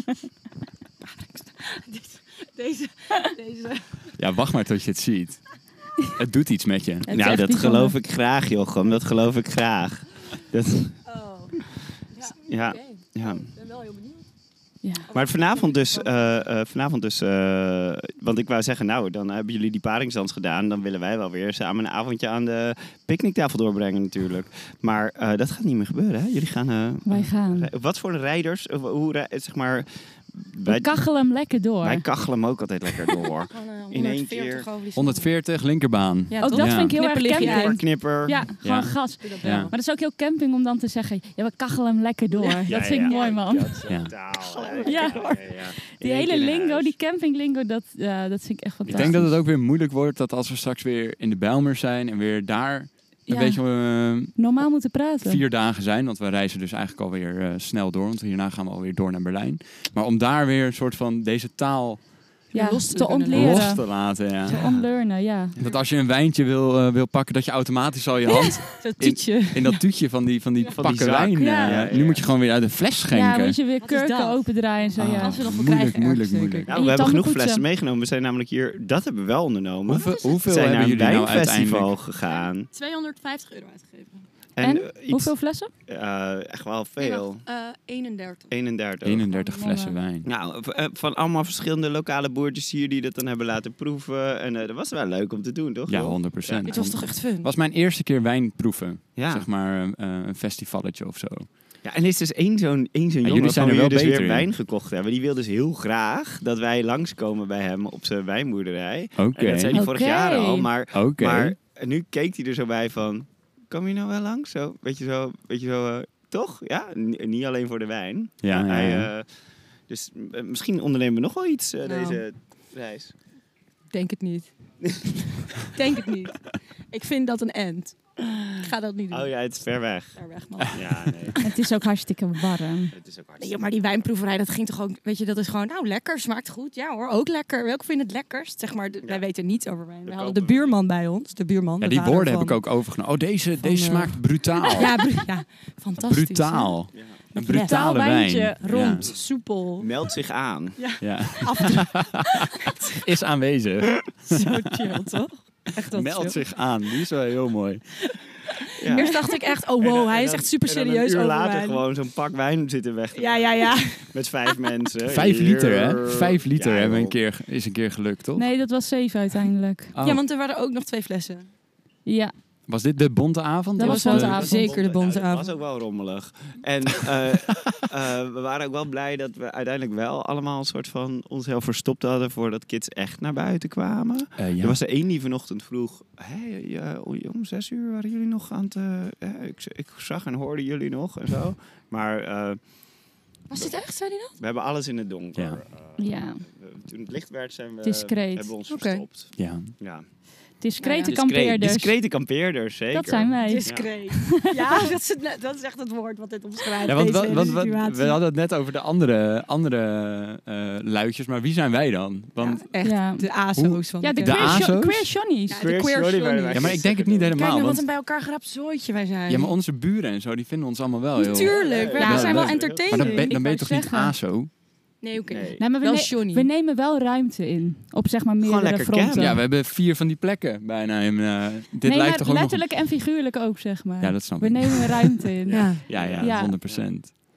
Deze, deze. ja, wacht maar tot je het ziet. Het doet iets met je. Het is Nou, echt dat bijzonder. geloof ik graag, Jochem. Dat geloof ik graag. Dat, Oh. ja, Oké. ja. Ik ben wel heel benieuwd. Ja. Maar vanavond dus, eh, eh, vanavond dus eh, want ik wou zeggen, nou, dan hebben jullie die paringsdans gedaan. Dan willen wij wel weer samen een avondje aan de picknicktafel doorbrengen natuurlijk. Maar eh, dat gaat niet meer gebeuren, hè? Jullie gaan... eh, Wij gaan. rij- Wat voor rijders? Of Hoe, rij- zeg maar... We Wij, kachelen hem lekker door. wij kachelen hem ook altijd lekker door. Gewoon, eh, In één honderdveertig keer. over die honderdveertig, linkerbaan. Ja, Ook toch? dat Ja. vind ik heel erg Knipperlichtje camping. uit. Knipper. Ja, gewoon Ja. gas. Doe dat Ja. wel. Maar dat is ook heel camping om dan te zeggen... Ja, we kachelen hem lekker door. Ja, dat ja, vind ik ja. mooi, man. Dat is Ja. totaal, hè. Ja. Ja, ja, ja. Die In één hele keer naar lingo, huis. die campinglingo, dat, ja, dat vind ik echt Ik fantastisch. denk dat het ook weer moeilijk wordt dat als we straks weer in de Bijlmer zijn en weer daar een Ja. beetje eh, normaal moeten praten. vier dagen zijn. Want we reizen dus eigenlijk alweer uh, snel door. Want hierna gaan we alweer door naar Berlijn. Maar om daar weer een soort van deze taal Ja, los te te kunnen ontleren. los te laten. Ja. Te onlearnen, ja. Dat als je een wijntje wil, uh, wil pakken, dat je automatisch al je hand Zo'n tietje. in dat tuutje van die, van die Van die pakken zak. wijn. Ja. uh, Ja, ja, Nu ja. moet je gewoon weer uit een fles Ja, schenken. moet je weer Wat is kurken dat? opendraaien en zo, Ah, ja. Als we nog wel moeilijk, krijgen moeilijk, ergens, moeilijk. zeker. Nou, En we je hebben genoeg tanden flessen poetsen. meegenomen. We zijn namelijk hier... Dat hebben we wel ondernomen. Hoeveel, we hoeveel zijn naar hebben een jullie nou wijnfestival uiteindelijk? gegaan. tweehonderdvijftig euro uitgegeven. En? eh, iets, Hoeveel flessen? eh, echt wel veel. Uh, eenendertig. eenendertig. eenendertig Oh, flessen mannen. wijn. Nou, v- eh, van allemaal verschillende lokale boertjes hier die dat dan hebben laten proeven. En eh, dat was wel leuk om te doen, toch? Ja, joh? honderd procent. Dit was toch echt fun? was mijn eerste keer wijn proeven. Ja. Zeg maar uh, een festivalletje of zo. Ja, en er is dus één zo'n één zo'n Ja, jongen jullie zijn van er wie we wel dus weer beter in. wijn gekocht hebben. Die wil dus heel graag dat wij langskomen bij hem op zijn wijnboerderij. Oké. En dat zei hij vorig Oké. jaar al. Maar, Oké. maar nu keek hij er zo bij van... Kom je nou wel langs? Zo, weet je zo... Weet je zo uh, toch? Ja, N- niet alleen voor de wijn. Ja, Maar ja, hij, ja. uh, dus uh, misschien ondernemen we nog wel iets uh, Nou. deze reis. Denk het niet. Denk het niet. Ik vind dat een end. Ik ga dat niet doen. Oh ja, het is ver weg. Ver weg, man. Ja, nee. Het is ook hartstikke warm. Het is ook Nee, hartstikke... maar die wijnproeverij, dat ging toch ook... Weet je, dat is gewoon, nou, lekker, smaakt goed. Ja hoor, ook lekker. Welke vind je het lekkerst? Zeg maar, de- Ja. wij weten niets over wijn. We Dat hadden de kopen we. buurman bij ons. De buurman, Ja, de die vader woorden van- heb ik ook overgenomen. Oh, deze, van, deze eh, smaakt brutaal. Ja, bru- ja, fantastisch. brutaal. Ja. Een Brutaal brutale wijntje, wijn. rond, soepel. Meld zich aan. Ja. Afdruk. Is aanwezig. Zo chill, toch? Echt wel Meld chill. zich aan. Die is wel heel mooi. Ja. Eerst dacht ik echt, oh En wow, dan- hij en is dan- echt super en dan serieus een uur over later wijn. gewoon zo'n pak wijn zitten weg te Ja, ja, ja. met vijf mensen. Vijf liter, hè? Hier. Vijf liter Ja, hebben we joh. een keer, is een keer gelukt, toch? Nee, dat was zeven uiteindelijk. Oh. Ja, want er waren ook nog twee flessen. Ja, Was dit de bonte avond? Dat Of was wel de- de avond. Zeker de bonte Nou, dat avond. was ook wel rommelig. En eh, eh, we waren ook wel blij dat we uiteindelijk wel allemaal een soort van onszelf verstopt hadden voordat kids echt naar buiten kwamen. Eh, ja. Er was er één die vanochtend vroeg, hey, ja, om zes uur waren jullie nog aan het... eh, ja, ik, ik zag en hoorde jullie nog en zo. Maar eh, Was dit echt, zei hij dat? we hebben alles in het donker. Ja. Eh, Ja. we- toen het licht werd zijn we, Discreet. hebben we ons Oké. verstopt. Ja. Ja. discrete Ja, ja. kampeerders. Discrete kampeerders, zeker. Dat zijn wij. Discreet. Ja, dat, is het, net- dat is echt het woord wat dit omschrijft. Ja, want, deze want, hele want, want situatie. we hadden het net over de andere, andere eh, luidjes, maar wie zijn wij dan? Want, Ja, echt, Ja. de A S O's van Ja, de De queer, ASO's? sho- queer Johnny's. Ja, de Queer queer Johnny waren wij. Johnny's. ja, maar ik denk het niet Kijk helemaal. nou wat Want, een bij elkaar geraapt zooitje wij zijn. ja, maar onze buren en zo, die vinden ons allemaal wel heel... Natuurlijk, we Ja, we zijn wel leuk. entertaining. Maar dan ben, dan Ik ben je wou toch niet zeggen. A S O? Nee, oké. Nee. Nee, maar we, Wel ne- Johnny. we nemen wel ruimte in. Op zeg maar meerdere lekker fronten. campen. Ja, we hebben vier van die plekken bijna. In, eh, dit nee, lijkt maar toch ook nog... letterlijk en figuurlijk ook, zeg maar. Ja, dat snap we ik. nemen ruimte in. Ja. Ja, ja, Ja. honderd procent.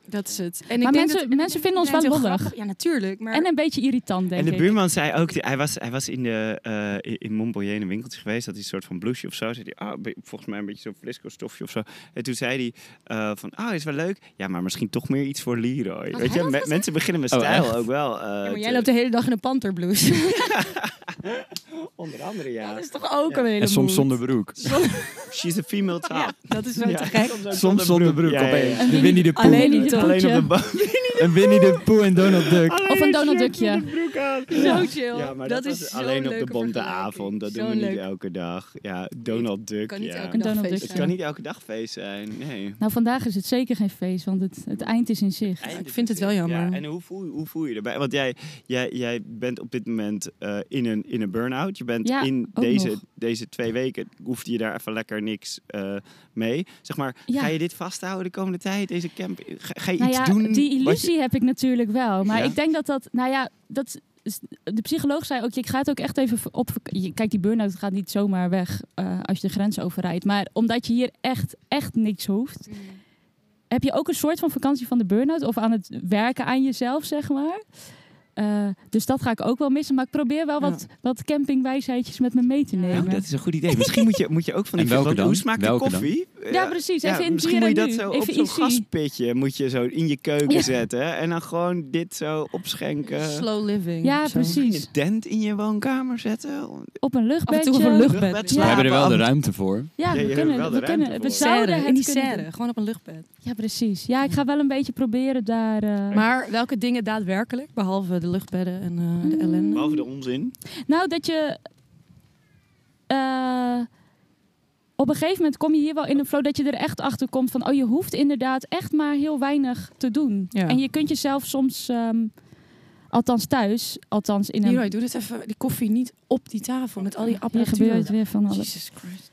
Dat is het. En ik Maar denk mensen- dat, mensen vinden ons het is wel heel lollig. grappig. Ja, natuurlijk. Maar En een beetje irritant, denk En de ik. buurman zei ook, die- hij was, hij was in, de, uh, in Montpellier in een winkeltje geweest, had hij een soort van blouseje of zo. Zei hij, ah, be- volgens mij een beetje zo'n flisco-stofje of zo. En toen zei hij uh, van, ah, oh, is wel leuk. Ja, maar misschien toch meer iets voor Leroy. Had Weet hij je, dat me- gezegd? mensen beginnen met Oh, stijl echt? ook wel. Uh, Ja, maar jij te- loopt de hele dag in een panterblouse. Onder andere, ja. Dat is toch ook een hele En soms moed? zonder broek. She's a female top. Ja, dat is wel Ja. te gek. Soms zonder broek. Ja, ja, ja. opeens. De Winnie de Pooh. Alleen Winnie niet de op. Alleen op de Poetje. bank. Een Winnie de Pooh en Donald Duck. Of een Donald Duckje. Zo chill. Ja, maar dat, dat was is zo'n alleen op de leuke bonte vergelijking. avond. Dat Zo'n doen we niet leuk. elke dag. Ja, Donald Duck. Kan niet ja. elke Een dag Donald feest Duck. Het kan niet elke dag feest zijn. Nee. Nou, vandaag is het zeker geen feest, want het, het eind is in zicht. ik vind het wel jammer. Ja, en hoe voel, hoe voel je erbij? Want jij, jij, jij bent op dit moment uh, in een, in een burn-out. Je bent Ja, in ook deze, nog. deze twee weken, hoefde je daar even lekker niks uh, mee. Zeg maar, Ja. ga je dit vasthouden de komende tijd? Deze camp, ga, ga je Nou iets ja, doen? die wat illusie je- heb ik natuurlijk wel. Maar Ja? ik denk dat dat, nou ja, dat is- de psycholoog zei ook, je gaat ook echt even op. je- Kijk, die burn-out gaat niet zomaar weg uh, als je de grens overrijdt. Maar omdat je hier echt, echt niks hoeft, heb je ook een soort van vakantie van de burn-out of aan het werken aan jezelf, zeg maar. Uh, dus dat ga ik ook wel missen. Maar ik probeer wel wat, Ja. wat campingwijsheidjes met me mee te nemen. Oh, dat is een goed idee. Misschien moet je, moet je ook van die... En welke want dan? Hoe smaakt Welke de koffie? Ja, precies. Even in misschien hier moet je en dat nu. zo Even op zo'n easy. gaspitje moet je zo in je keuken Ja. zetten. En dan gewoon dit zo opschenken. Slow living. Ja, Zo. Misschien precies. een tent in je woonkamer zetten. Op een Af en toe op luchtbedje. een luchtbed. Luchtbed Ja. We hebben er wel de slapen. ruimte voor. Ja, Ja, we je hebt kunnen, wel de we, ruimte kunnen, we voor. zouden Serre, het in die kunnen serre. doen. Gewoon op een luchtbed. Ja, precies. Ja, ik ga wel een beetje proberen daar... uh, Maar welke dingen daadwerkelijk, behalve de luchtbedden en uh, de Mm. ellende? Behalve de onzin. Nou, dat je... Uh, op een gegeven moment kom je hier wel in een flow dat je er echt achter komt van... oh, je hoeft inderdaad echt maar heel weinig te doen. Ja. En je kunt jezelf soms... Um, althans thuis, althans in een... Leroy, doe dit even, die koffie niet op die tafel met al die Hier apparatuur. gebeurt weer van alles. Jesus Christ.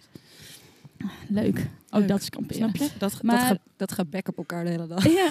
Leuk. Ook Leuk. dat is kamperen. Snap je? Dat, Maar- dat, ge, dat gebek op elkaar de hele dag. Ja.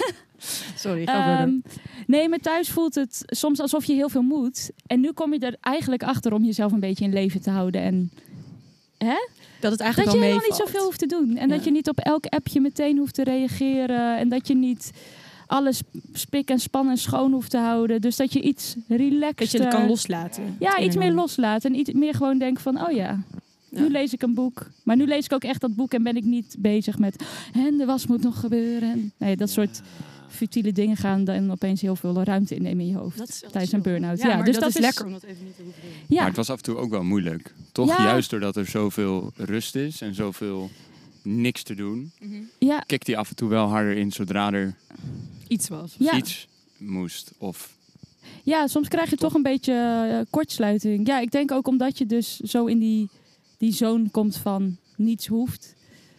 Sorry, ga verder. Um, nee, maar thuis voelt het soms alsof je heel veel moet. En nu kom je er eigenlijk achter om jezelf een beetje in leven te houden. En hè? Dat het eigenlijk Dat je wel helemaal niet meevalt. zoveel hoeft te doen. En Ja. dat je niet op elk appje meteen hoeft te reageren. En dat je niet alles spik en span en schoon hoeft te houden. Dus dat je iets relaxed... Dat je het kan loslaten. Ja, Het iets meer enorm. loslaten. En iets meer gewoon denken van, oh ja, Ja. nu lees ik een boek. Maar nu lees ik ook echt dat boek en ben ik niet bezig met... en de was moet nog gebeuren. En, nee, dat soort futiele dingen gaan dan opeens heel veel ruimte innemen in je hoofd. Dat is wel tijdens chill. een burn-out. Ja, Ja, maar dus dat, dat is is- lekker om dat even niet te hoeven doen. Ja, Maar het was af en toe ook wel moeilijk. Toch Ja. juist doordat er zoveel rust is en zoveel niks te doen, ja, kikt hij af en toe wel harder in zodra er Iets was. ja. iets moest. Of ja, soms krijg je toch een beetje eh, kortsluiting. Ja, ik denk ook omdat je dus zo in die, die zone komt van niets hoeft.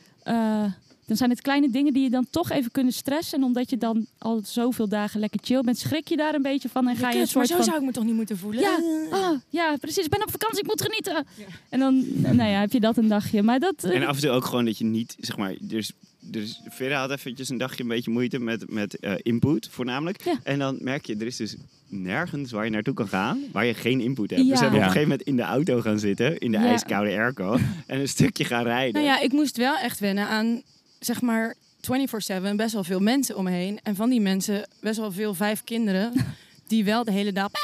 Uh, dan zijn het kleine dingen die je dan toch even kunnen stressen. En omdat je dan al zoveel dagen lekker chill bent, schrik je daar een beetje van. En ga je een maar soort zo van... zou ik me toch niet moeten voelen? Ja, oh, ja, precies. Ik ben op vakantie, ik moet genieten. En dan nou ja, heb je dat een dagje. Maar dat... eh, En af en toe ook gewoon dat je niet, zeg maar, dus, dus Vera had eventjes een dagje een beetje moeite met, met uh, input, voornamelijk. Ja. En dan merk je, er is dus nergens waar je naartoe kan gaan, waar je geen input hebt. Ja. Dus we hebben Ja. op een gegeven moment in de auto gaan zitten, in de Ja. ijskoude airco, en een stukje gaan rijden. Nou ja, ik moest wel echt wennen aan, zeg maar, vierentwintig zeven best wel veel mensen om me heen. En van die mensen best wel veel vijf kinderen die wel de hele dag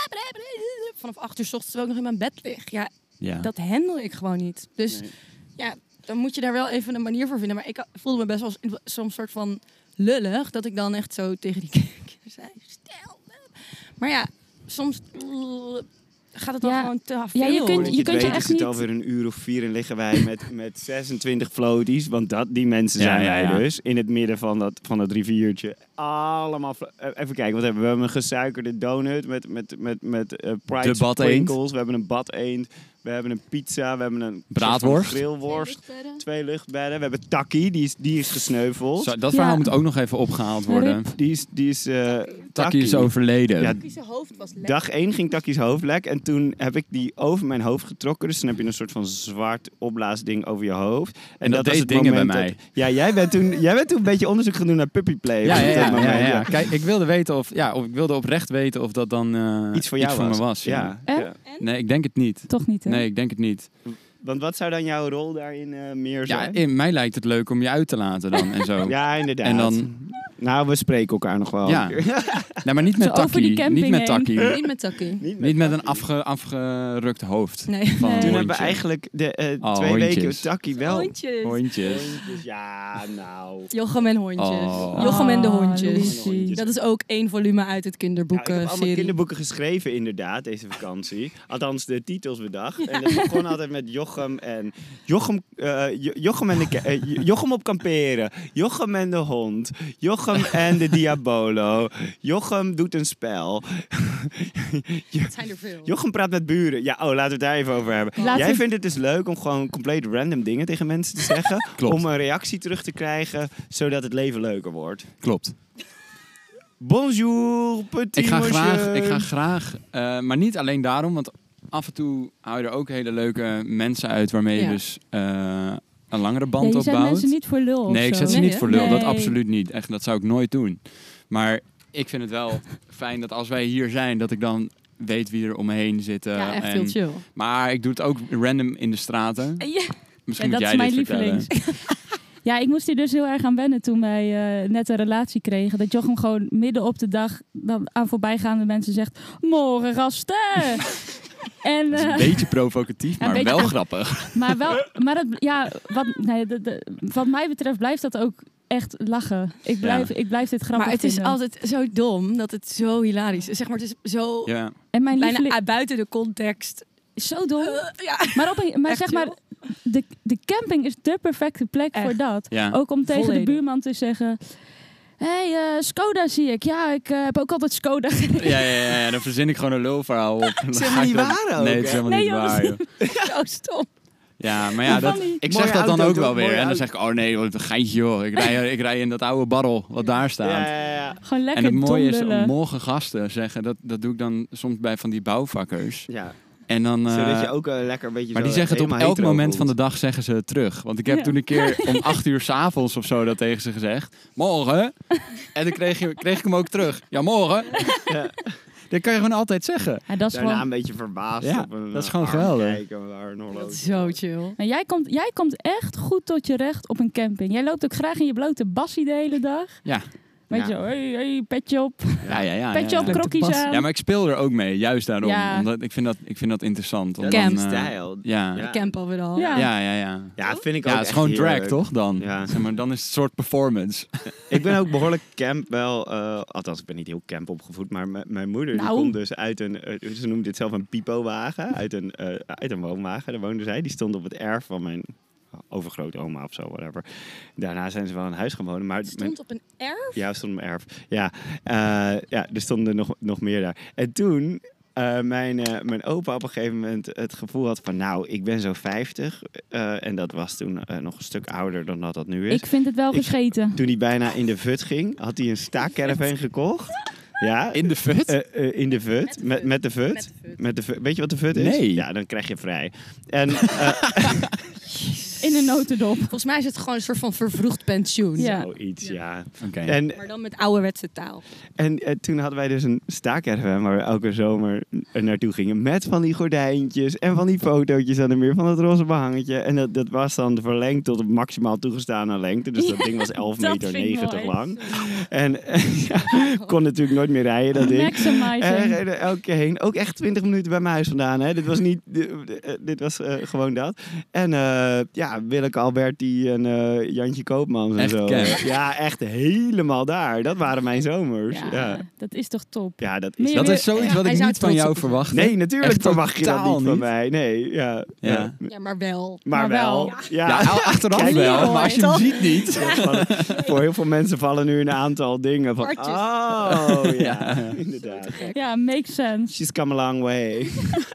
vanaf acht uur 's ochtends ook nog in mijn bed lig. Ja, ja. dat handel ik gewoon niet. Dus Nee. ja, dan moet je daar wel even een manier voor vinden. Maar ik voelde me best wel in zo'n soort van lullig dat ik dan echt zo tegen die kinderen zei, stel me. Maar ja, soms uh, gaat het dan Ja. gewoon te veel. Ja, je kunt- Voordat je het kunt je weet echt is het niet- alweer een uur of vier en liggen wij met, met zesentwintig floaties. Want dat, die mensen Ja, zijn ja, wij ja. dus. In het midden van dat, van dat riviertje. Allemaal... flo- eh, Even kijken, wat hebben we? We hebben een gesuikerde donut met, met, met, met uh, Pride De badeend. sprinkles. We hebben een badeend. We hebben een pizza. We hebben een Braadworst. soort van grillworst. Twee luchtbedden. We hebben Taki, die is, die is gesneuveld. Zo, dat Ja. verhaal moet ook nog even opgehaald worden. Die is... Die is uh, Taki is overleden. Ja, Zijn hoofd was lekker. Dag één ging Taki's hoofd lek. En toen heb ik die over mijn hoofd getrokken. Dus dan heb je een soort van zwart opblaasding over je hoofd. En dat was deed het dingen bij moment mij. dat- ja, jij bent, toen, jij bent toen een beetje onderzoek gaan doen naar puppyplay. Ja, op ja, dat ja, moment, ja, ja. Kijk, ik wilde weten of, ja, of ik wilde oprecht weten of dat dan uh, Iets voor jou was. me was. Ja. Ja, Eh? ja. Nee, ik denk het niet. toch niet, hè? Nee, ik denk het niet. Want wat zou dan jouw rol daarin uh, meer Ja, zijn? in mij lijkt het leuk om je uit te laten dan en zo. Ja, inderdaad. En dan- Nou, we spreken elkaar nog wel. Ja. Nee, maar niet met Zo over die takkie. camping Niet met heen. takkie. Niet met takkie. Niet Niet met een afge, afgerukt hoofd. Nee. Van Nee. een Toen hebben hondje. we eigenlijk de eh, Oh, twee hondjes. weken Takkie wel. Hondjes. Hondjes. Hondjes, ja, nou. Jochem en hondjes. Oh. Jochem en de Oh, hondjes. Lucie. Dat is ook één volume uit het Ja, ik kinderboeken heb allemaal serie. kinderboeken geschreven inderdaad, deze vakantie. Althans, de titels bedacht. En dat begon altijd met Jochem en... Jochem, eh, Jo- Jochem, en de ke- eh, Jochem op kamperen. Jochem en de hond. Jochem en de Diabolo. Jochem doet een spel. Het zijn er veel. Jochem praat met buren. Ja, oh, laten we het daar even over hebben. Laten Jij we- vindt het dus leuk om gewoon compleet random dingen tegen mensen te zeggen. Klopt. Om een reactie terug te krijgen, zodat het leven leuker wordt. Klopt. Bonjour, petit Ik ga monsieur. graag, ik ga graag uh, maar niet alleen daarom, want af en toe hou je er ook hele leuke mensen uit waarmee je Ja. dus uh, een langere Ja, band je zet opbouwt. mensen niet voor lul of Nee, ik zo. zet ze Nee, niet hè? voor lul. Dat Nee. absoluut niet. Echt, dat zou ik nooit doen. Maar ik vind het wel fijn dat als wij hier zijn, dat ik dan weet wie er om me heen zitten. Ja, echt en, heel chill. Maar ik doe het ook random in de straten. Ja. Misschien Ja, moet dat jij is mijn dit vertellen. lievelings. Ja, ik moest hier dus heel erg aan wennen toen wij uh, net een relatie kregen. Dat Jochem gewoon midden op de dag dan aan voorbijgaande mensen zegt... Morgen gasten! En, Dat is een uh, beetje provocatief, maar beetje- wel grappig. maar wel, maar dat, ja, wat, nee, de, de, wat mij betreft blijft dat ook echt lachen. Ik blijf, ik blijf dit grappig Maar het is vinden. altijd zo dom dat het zo hilarisch is. Zeg maar, het is zo Ja. En mijn bijna lieveling... uit- buiten de context. Zo dom. Uh, ja. Maar, op een, maar Echt zeg maar, de, de camping is de perfecte plek Echt. voor dat. Ja. Ook om tegen Volledig. de buurman te zeggen... Hé, hey, uh, Skoda zie ik. Ja, ik uh, heb ook altijd Skoda gereden. Ja, ja, ja, ja, dan verzin ik gewoon een lulverhaal op. Dan is ga helemaal ik niet dat- waar ook, Nee, het is hè? helemaal Nee, niet joh, waar, dat joh. Zo stom. Ja, maar ja, dat, Funny. ik Mooie zeg dat dan auto, ook wel toch? weer. Mooie En dan auto. zeg ik, oh nee, wat een geintje joh. Ik rij, ik rij in dat oude barrel wat daar staat. Ja, ja, ja. Gewoon En lekker het mooie is, domlullen. om morgen gasten zeggen, dat, dat doe ik dan soms bij van die bouwvakkers. ja. En dan, eh, Zodat je ook uh, lekker een beetje maar zo die zeggen het op helemaal elk hetero moment van de voelt. dag zeggen ze het terug. Want ik heb Ja. toen een keer om acht uur 's avonds of zo dat tegen ze gezegd. Morgen. En dan kreeg, je, kreeg ik hem ook terug. Ja, morgen. Ja. Dat kan je gewoon altijd zeggen. Ja, dat is Daarna gewoon... een beetje verbaasd Ja, op een dat is uh, gewoon arm geweldig. kijken waar een horloge Dat is zo chill. Nou, jij, komt, jij komt echt goed tot je recht op een camping. Jij loopt ook graag in je blote bassie de hele dag. Ja. Weet Ja. je, hey, hey, petje op. Ja, ja, ja. Petje ja, op, ja. krokjes aan. Ja, maar ik speel er ook mee, juist daarom. Ja. Omdat ik vind dat, ik vind dat interessant. Om Dat dan, is eh, stijl. ja. Ja. Ik camp alweer al. Ja. Ja, ja, ja. Ja, vind ik ook Ja, het is echt gewoon drag, heerlijk. toch? Dan. Ja. Zeg maar, dan is het een soort performance. Ik ben ook behoorlijk camp wel, uh, althans ik ben niet heel camp opgevoed, maar m- mijn moeder Nou. die komt dus uit een, uh, ze noemt dit zelf een pipowagen, uit een, uh, uit een woonwagen, daar woonde zij. Die stond op het erf van mijn overgrootoma of zo, whatever. Daarna zijn ze wel een huis gaan wonen, maar... Het stond op een erf? Ja, het stond op mijn erf. Ja, uh, ja er stonden nog, nog meer daar. En toen... Uh, mijn, uh, mijn opa op een gegeven moment het gevoel had van... nou, ik ben zo vijftig. Uh, en dat was toen uh, nog een stuk ouder dan dat dat nu is. Ik vind het wel Ik- gescheten. Toen hij bijna in de fut ging, had hij een staakcaravan gekocht. Ja, In de fut? uh, uh, in de fut. Met, met de fut. Met de fut. Met de fut. Weet je wat de fut is? Nee. Ja, dan krijg je vrij. En uh, In een notendop. Volgens mij is het gewoon een soort van vervroegd pensioen. Ja. zoiets, ja. Oké. En, Maar dan met ouderwetse taal. en uh, toen hadden wij dus een staakcaravan waar we elke zomer uh, naartoe gingen. Met van die gordijntjes en van die fotootjes aan de muur van het roze behangetje. En dat, dat was dan verlengd tot de maximaal toegestane lengte. Dus dat Ja, ding was elf dat meter vind ik negentig mooi. lang. En uh, ja, kon natuurlijk nooit meer rijden, dat ding. Maximizing. En we reden elke keer heen. Ook echt twintig minuten bij mijn huis vandaan. Hè. Dit was niet... Dit, dit was uh, gewoon dat. En uh, ja, Willeke Alberti en uh, Jantje Koopmans en Echt zo. camp. Ja, echt helemaal daar. Dat waren mijn zomers. Ja, Ja, ja. dat is toch top. ja dat Meer is... Dat weer- is zoiets Ja, wat hij ik zou niet van trots jou op zijn. verwacht. Nee, natuurlijk Echt verwacht je dat totaal niet van niet. mij. Nee, ja. Ja. ja. Ja, maar wel. Maar, Maar wel. wel. Ja. Ja, achteraf Kijk, wel, mooi, maar als je hem toch? ziet niet. Ja, vallen- voor heel veel mensen vallen nu een aantal dingen van... Hartjes. Oh, ja. Ja. Inderdaad. Ja, makes sense. She's come a long way.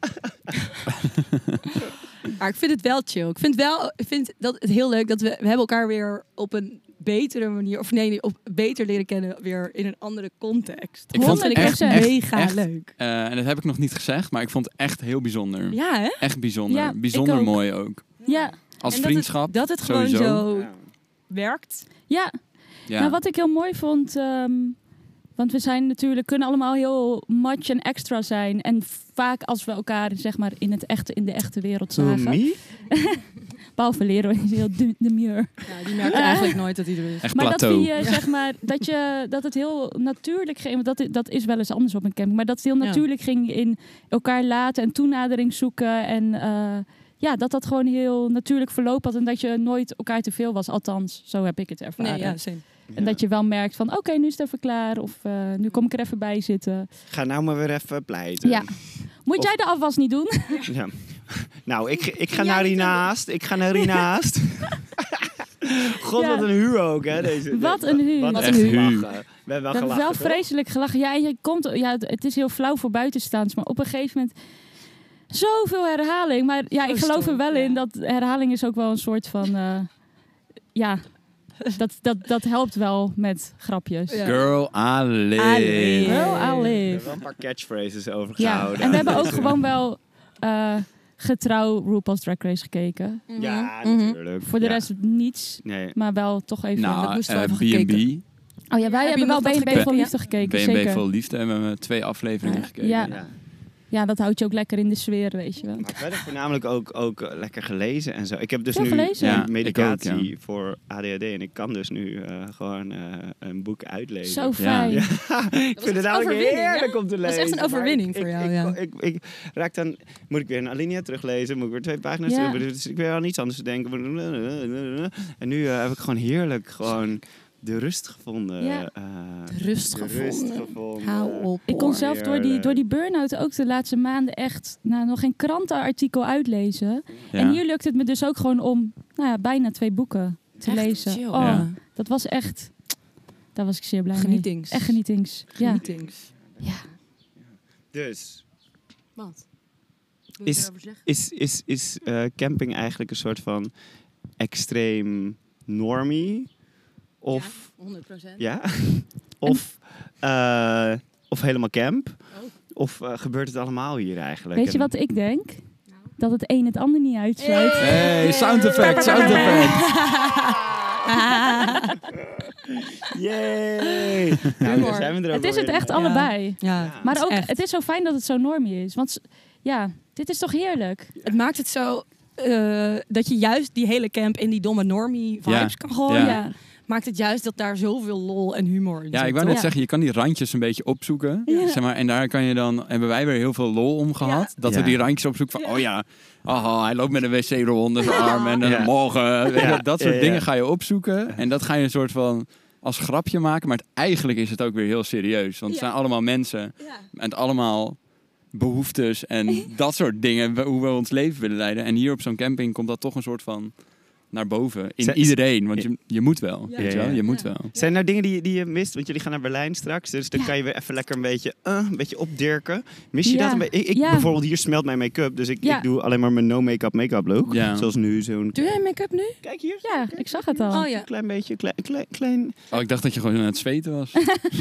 Maar ik vind het wel chill. Ik vind, wel, ik vind dat het heel leuk dat we, we hebben elkaar weer op een betere manier, of nee, op beter leren kennen weer in een andere context. Ik vond dat het vind ik echt, echt, echt, mega echt, leuk. Uh, en dat heb ik nog niet gezegd, maar ik vond het echt heel bijzonder. Ja, hè? Echt bijzonder. Ja, bijzonder ik ook. mooi ook. Ja, Als En dat vriendschap. het, dat het gewoon sowieso. zo Ja. werkt. ja. Ja. Nou, wat ik heel mooi vond... ehm, want we zijn natuurlijk, kunnen allemaal heel much en extra zijn. En vaak als we elkaar zeg maar in, het echte, in de echte wereld Who, zagen. me? Behalve Leroy is heel de, demure. Ja, die merkt eigenlijk nooit dat hij er is. Echt Maar dat, plateau. die, eh, zeg maar, dat, je, dat het heel natuurlijk ging. Want dat, dat is wel eens anders op een camping. Maar dat het heel Ja. natuurlijk ging in elkaar laten en toenadering zoeken. En uh, ja, dat dat gewoon heel natuurlijk verloop had. En dat je nooit elkaar te veel was. Althans, zo heb ik het ervaren. Nee, ja, same. En dat je wel merkt van, oké, okay, nu is het even klaar. Of uh, nu kom ik er even bij zitten. Ga nou maar weer even pleiten. Ja. Moet Of- jij de afwas niet doen? Ja. Nou, ik, ik ga Jij naar niet hiernaast. Ik ga naar hiernaast. God, Ja. wat een huur ook, hè? Deze, Wat een huur. Wat Wat een een huur. huur. We hebben wel We hebben gelachen, wel toch? vreselijk gelachen. Ja, en je komt, ja, het is heel flauw voor buitenstaanders. Maar op een gegeven moment zoveel herhaling. Maar ja, Zo ik geloof er stom, wel ja. in dat herhaling is ook wel een soort van... Uh, ja, dat, dat, dat helpt wel met grapjes. Ja. Girl, Ali. Ali. Girl, We Ali. hebben wel een paar catchphrases Ja, overgehouden. en we hebben ook gewoon wel uh, getrouw RuPaul's Drag Race gekeken. Ja, Mhm. natuurlijk. Voor de Ja. rest niets, Nee. maar wel toch even... dat Nou, moesten we eh, even B en B. gekeken. Oh ja, wij Heb je hebben wel nog dat B en B gekeken? vol Ja. liefde gekeken, B en B zeker. vol liefde hebben we twee afleveringen Ja. gekeken. Ja. Ja. Ja, dat houdt je ook lekker in de sfeer, weet je wel. Maar verder voornamelijk ook, ook eh, lekker gelezen en zo. Ik heb dus Veel nu gelezen? Ja, medicatie ik ook, ja. voor A D H D en ik kan dus nu eh, gewoon eh, een boek uitlezen. Zo fijn. Ja, ik was vind het een namelijk overwinning, heerlijk hè? om te Dat is lezen. echt een maar overwinning ik- voor ik- jou, ik, ja. Ik, ik, raak dan, moet ik weer een alinea teruglezen, moet ik weer twee pagina's Ja. terug, dus ik weer aan iets anders te denken. En nu uh, heb ik gewoon heerlijk gewoon de rust gevonden. Ja. Uh, De rust de gevonden. rust gevonden. Hou op. Ik kon hoor. zelf door die, door die burn-out ook de laatste maanden echt nou, nog geen krantenartikel uitlezen. Ja. En hier lukt het me dus ook gewoon om nou ja, bijna twee boeken te Echt lezen. chill. Oh, Ja. Dat was echt... Daar was ik zeer blij Genietings. mee. Echt genietings. Ja. Genietings. Ja. Dus... Wat? Wil Is- je erover zeggen? Is, is, is uh, camping eigenlijk een soort van extreem normie? Of, Ja, honderd procent. ja? of, uh, of helemaal camp? Oh. Of uh, gebeurt het allemaal hier eigenlijk? Weet je En- wat ik denk? Dat het een het ander niet uitsluit. Hey, sound effect, sound effect. Yay! Nou, Humor. daar zijn we er ook Het is het alweer. echt Ja. allebei. Ja, Ja. Maar is ook, echt. het is zo fijn dat het zo normie is. Want s- ja, dit is toch heerlijk? Het maakt het zo eh, dat je juist die hele camp in die domme normie vibes Ja. kan gooien. Ja. Maakt het juist dat daar zoveel lol en humor in Ja, zit, ik wou toch? net zeggen, je kan die randjes een beetje opzoeken. Ja. Zeg maar, en daar kan je dan, hebben wij weer heel veel lol om gehad. Dat we Ja. die randjes opzoeken van, oh ja, aha, hij loopt met een wc-rol onder zijn arm en dan Ja. morgen. Weet je, Ja. dat soort Ja, ja. dingen ga je opzoeken. En dat ga je een soort van als grapje maken. Maar het, eigenlijk is het ook weer heel serieus. Want het Ja. zijn allemaal mensen Ja. met allemaal behoeftes en dat soort dingen. we- Hoe we ons leven willen leiden. En hier op zo'n camping komt dat toch een soort van naar boven. In Zijn- iedereen, want je, je moet wel. Ja. Weet je, wel? Ja, ja. je moet Ja. wel. Zijn er nou dingen die, je- die je mist? Want jullie gaan naar Berlijn straks. Dus dan Ja. kan je weer even lekker een beetje, uh, een beetje opdirken. Mis je Ja. dat een beetje? Ik, ik Ja. bijvoorbeeld, hier smelt mijn make-up. Dus ik, Ja. ik doe alleen maar mijn no-make-up make-up look. Ja. Zoals nu zo'n... Doe jij make-up nu? Kijk hier. Ja, ik zag het al. Oh ja. Een klein beetje, klein, klein, klein Oh, ik dacht dat je gewoon aan het zweten was.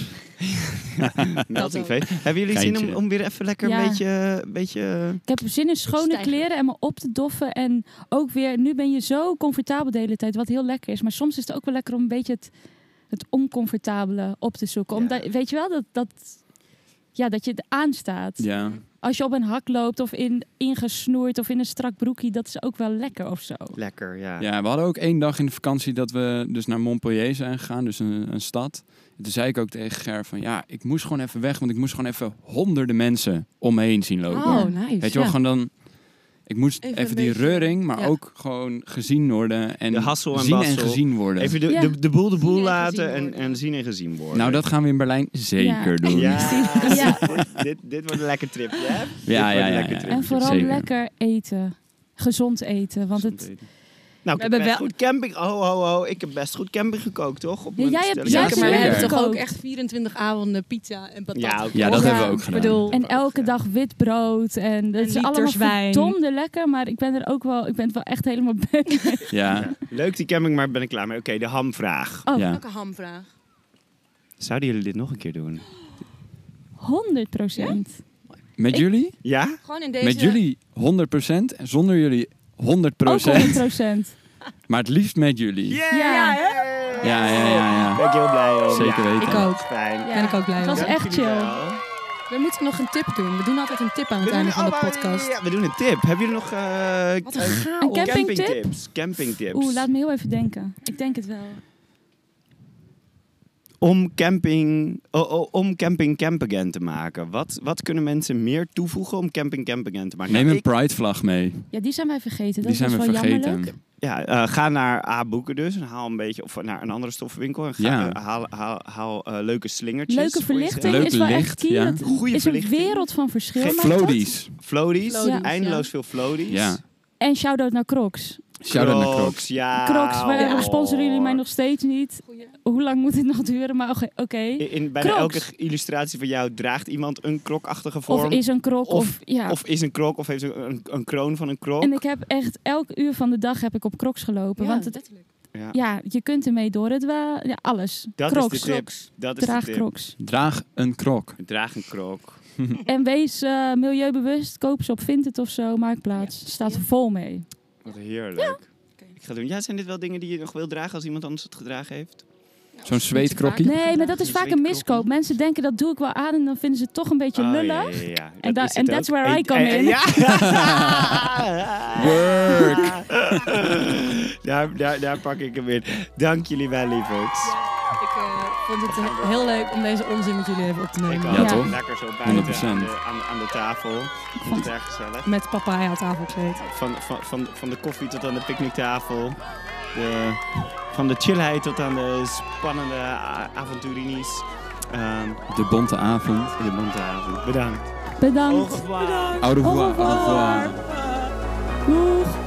melting ook. face. Hebben jullie zin om, Geintje. om weer even lekker Ja. een beetje... Een beetje Ik heb zin in schone Stijgen. kleren en me op te doffen. En ook weer, nu ben je zo comfortabel de hele tijd, wat heel lekker is. Maar soms is het ook wel lekker om een beetje het, het oncomfortabele op te zoeken. Ja. Omdat, weet je wel, dat, dat, ja, dat je het aanstaat. Ja. Als je op een hak loopt of in, ingesnoerd of in een strak broekje, dat is ook wel lekker of zo. lekker, ja. Ja, we hadden ook één dag in de vakantie dat we dus naar Montpellier zijn gegaan, dus een, een stad. En toen zei ik ook tegen Ger van, ja, ik moest gewoon even weg, want ik moest gewoon even honderden mensen om me heen zien lopen. Oh, nice. Weet je wel, Ja. gewoon dan... Ik moest Even even, een die beetje, reuring, maar ja. ook gewoon gezien worden. En De hassel en zien en bassel. gezien worden. Even de, Ja. de, de boel de boel Zien en laten gezien en, worden. en zien en gezien worden. Nou, dat gaan we in Berlijn zeker Ja. doen. Ja, Ja. dit, dit, dit wordt een lekker tripje, hè? Dit Ja, wordt ja, een ja, lekker ja. tripje. En vooral Zeker. lekker eten. Gezond eten. Want het, Nou, ik We heb hebben best goed camping... Ho, ho, ho. Ik heb best goed camping gekookt, toch? Op Ja, mijn jij hebt- stelling. jij Ja, Zeker, maar we zeker. hebben toch ook Gekookt. echt vierentwintig avonden pizza en patat. Ja, oké. Ja, dat Ja. hebben we ook Ik gedaan. bedoel, en elke dag wit brood. En dat is liters allemaal wijn. verdomde lekker. Maar ik ben er ook wel, ik ben het wel echt helemaal beu. Ja, Leuk die camping, maar ben ik klaar mee. Oké, de hamvraag. Oh, ja. welke hamvraag? Zouden jullie dit nog een keer doen? honderd procent. Met Ik- jullie? Ja? Gewoon in deze... Met jullie honderd procent en zonder jullie honderd Ook honderd procent. procent. Maar het liefst met jullie. Yeah! Ja. Ja, ja, ja, ja. Ben ik heel blij om. Zeker Ja, weten. Ik ook. Fijn. Ja, ben ik ook blij Het om. was Dank echt jullie chill. wel. We moeten nog een tip doen. We doen altijd een tip aan het We einde doen- van de oh, maar- podcast. Ja, we doen een tip. Hebben jullie nog uh, Wat een uh, chaos. Een campingtip? campingtips? Campingtips. Oeh, laat me heel even denken. Ik denk het wel. Om camping, oh, oh, om camping camp again te maken. Wat, wat kunnen mensen meer toevoegen om camping camp again te maken? Neem Nou, een Pride-vlag mee. Ja, die zijn wij vergeten. Dat Die zijn is we wel vergeten. jammerlijk. Ja, uh, ga naar A Boeken dus en haal een beetje, of naar een andere stoffenwinkel en ga, Ja. uh, haal, haal, haal uh, leuke slingertjes. Leuke voor verlichting jezelf. Leuk is wel echt licht, key. ja. Dat Goeie is een verlichting. wereld van verschil. Geen maakt dat. Floaties. Floaties, Floaties, eindeloos ja. veel floaties. Ja. En shout-out naar Crocs. Shout-out naar Crocs. Ja. Crocs, wij hoor. sponsoren jullie mij nog steeds niet. Hoe lang moet dit nog duren? Maar oké. oké. In, in bijna Crocs. elke illustratie van jou draagt iemand een krokachtige vorm. Of is een krok. Of, Of- ja. Of is een krok, of heeft ze een, een kroon van een krok. En ik heb echt elk uur van de dag heb ik op Crocs gelopen. Ja, want het, letterlijk. Ja. ja, je kunt ermee door het wel. Ja, alles. Dat Crocs. is de tip. Crocs. Dat is Draag de tip. Crocs. Draag een krok. Draag een krok. En wees eh, milieubewust. Koop ze op Vinted of zo. Marktplaats. Staat er vol mee. Wat heerlijk. Ik ga doen. Ja, zijn dit wel dingen die je nog wil dragen als iemand anders het gedragen heeft? Zo'n zweetkrokkie. Nee, maar dat is Een vaak een zweetkrokkie. miskoop. Mensen denken dat doe ik wel aan en dan vinden ze het toch een beetje Oh, lullig. ja, ja, ja. En Dat da- is and het that's ook. where I En- come en- in. Ja. Work. daar, daar, daar pak ik hem in. Dank jullie wel, lieverds. Ik eh, vond het he- heel leuk om deze onzin met jullie even op te Ik nemen. ook. Ja, Ja. toch? Lekker zo buiten honderd procent. aan de, aan, aan de tafel. Ik vond het erg gezellig. Met papaya aan tafel gezeten. Van, van, van, van de koffie tot aan de picknicktafel. De, van de chillheid tot aan de spannende a- avonturinis. Ehm, De bonte avond. de mondavond. Bedankt. Au Bedankt. revoir. Au revoir. Au revoir. Au revoir. Doeg.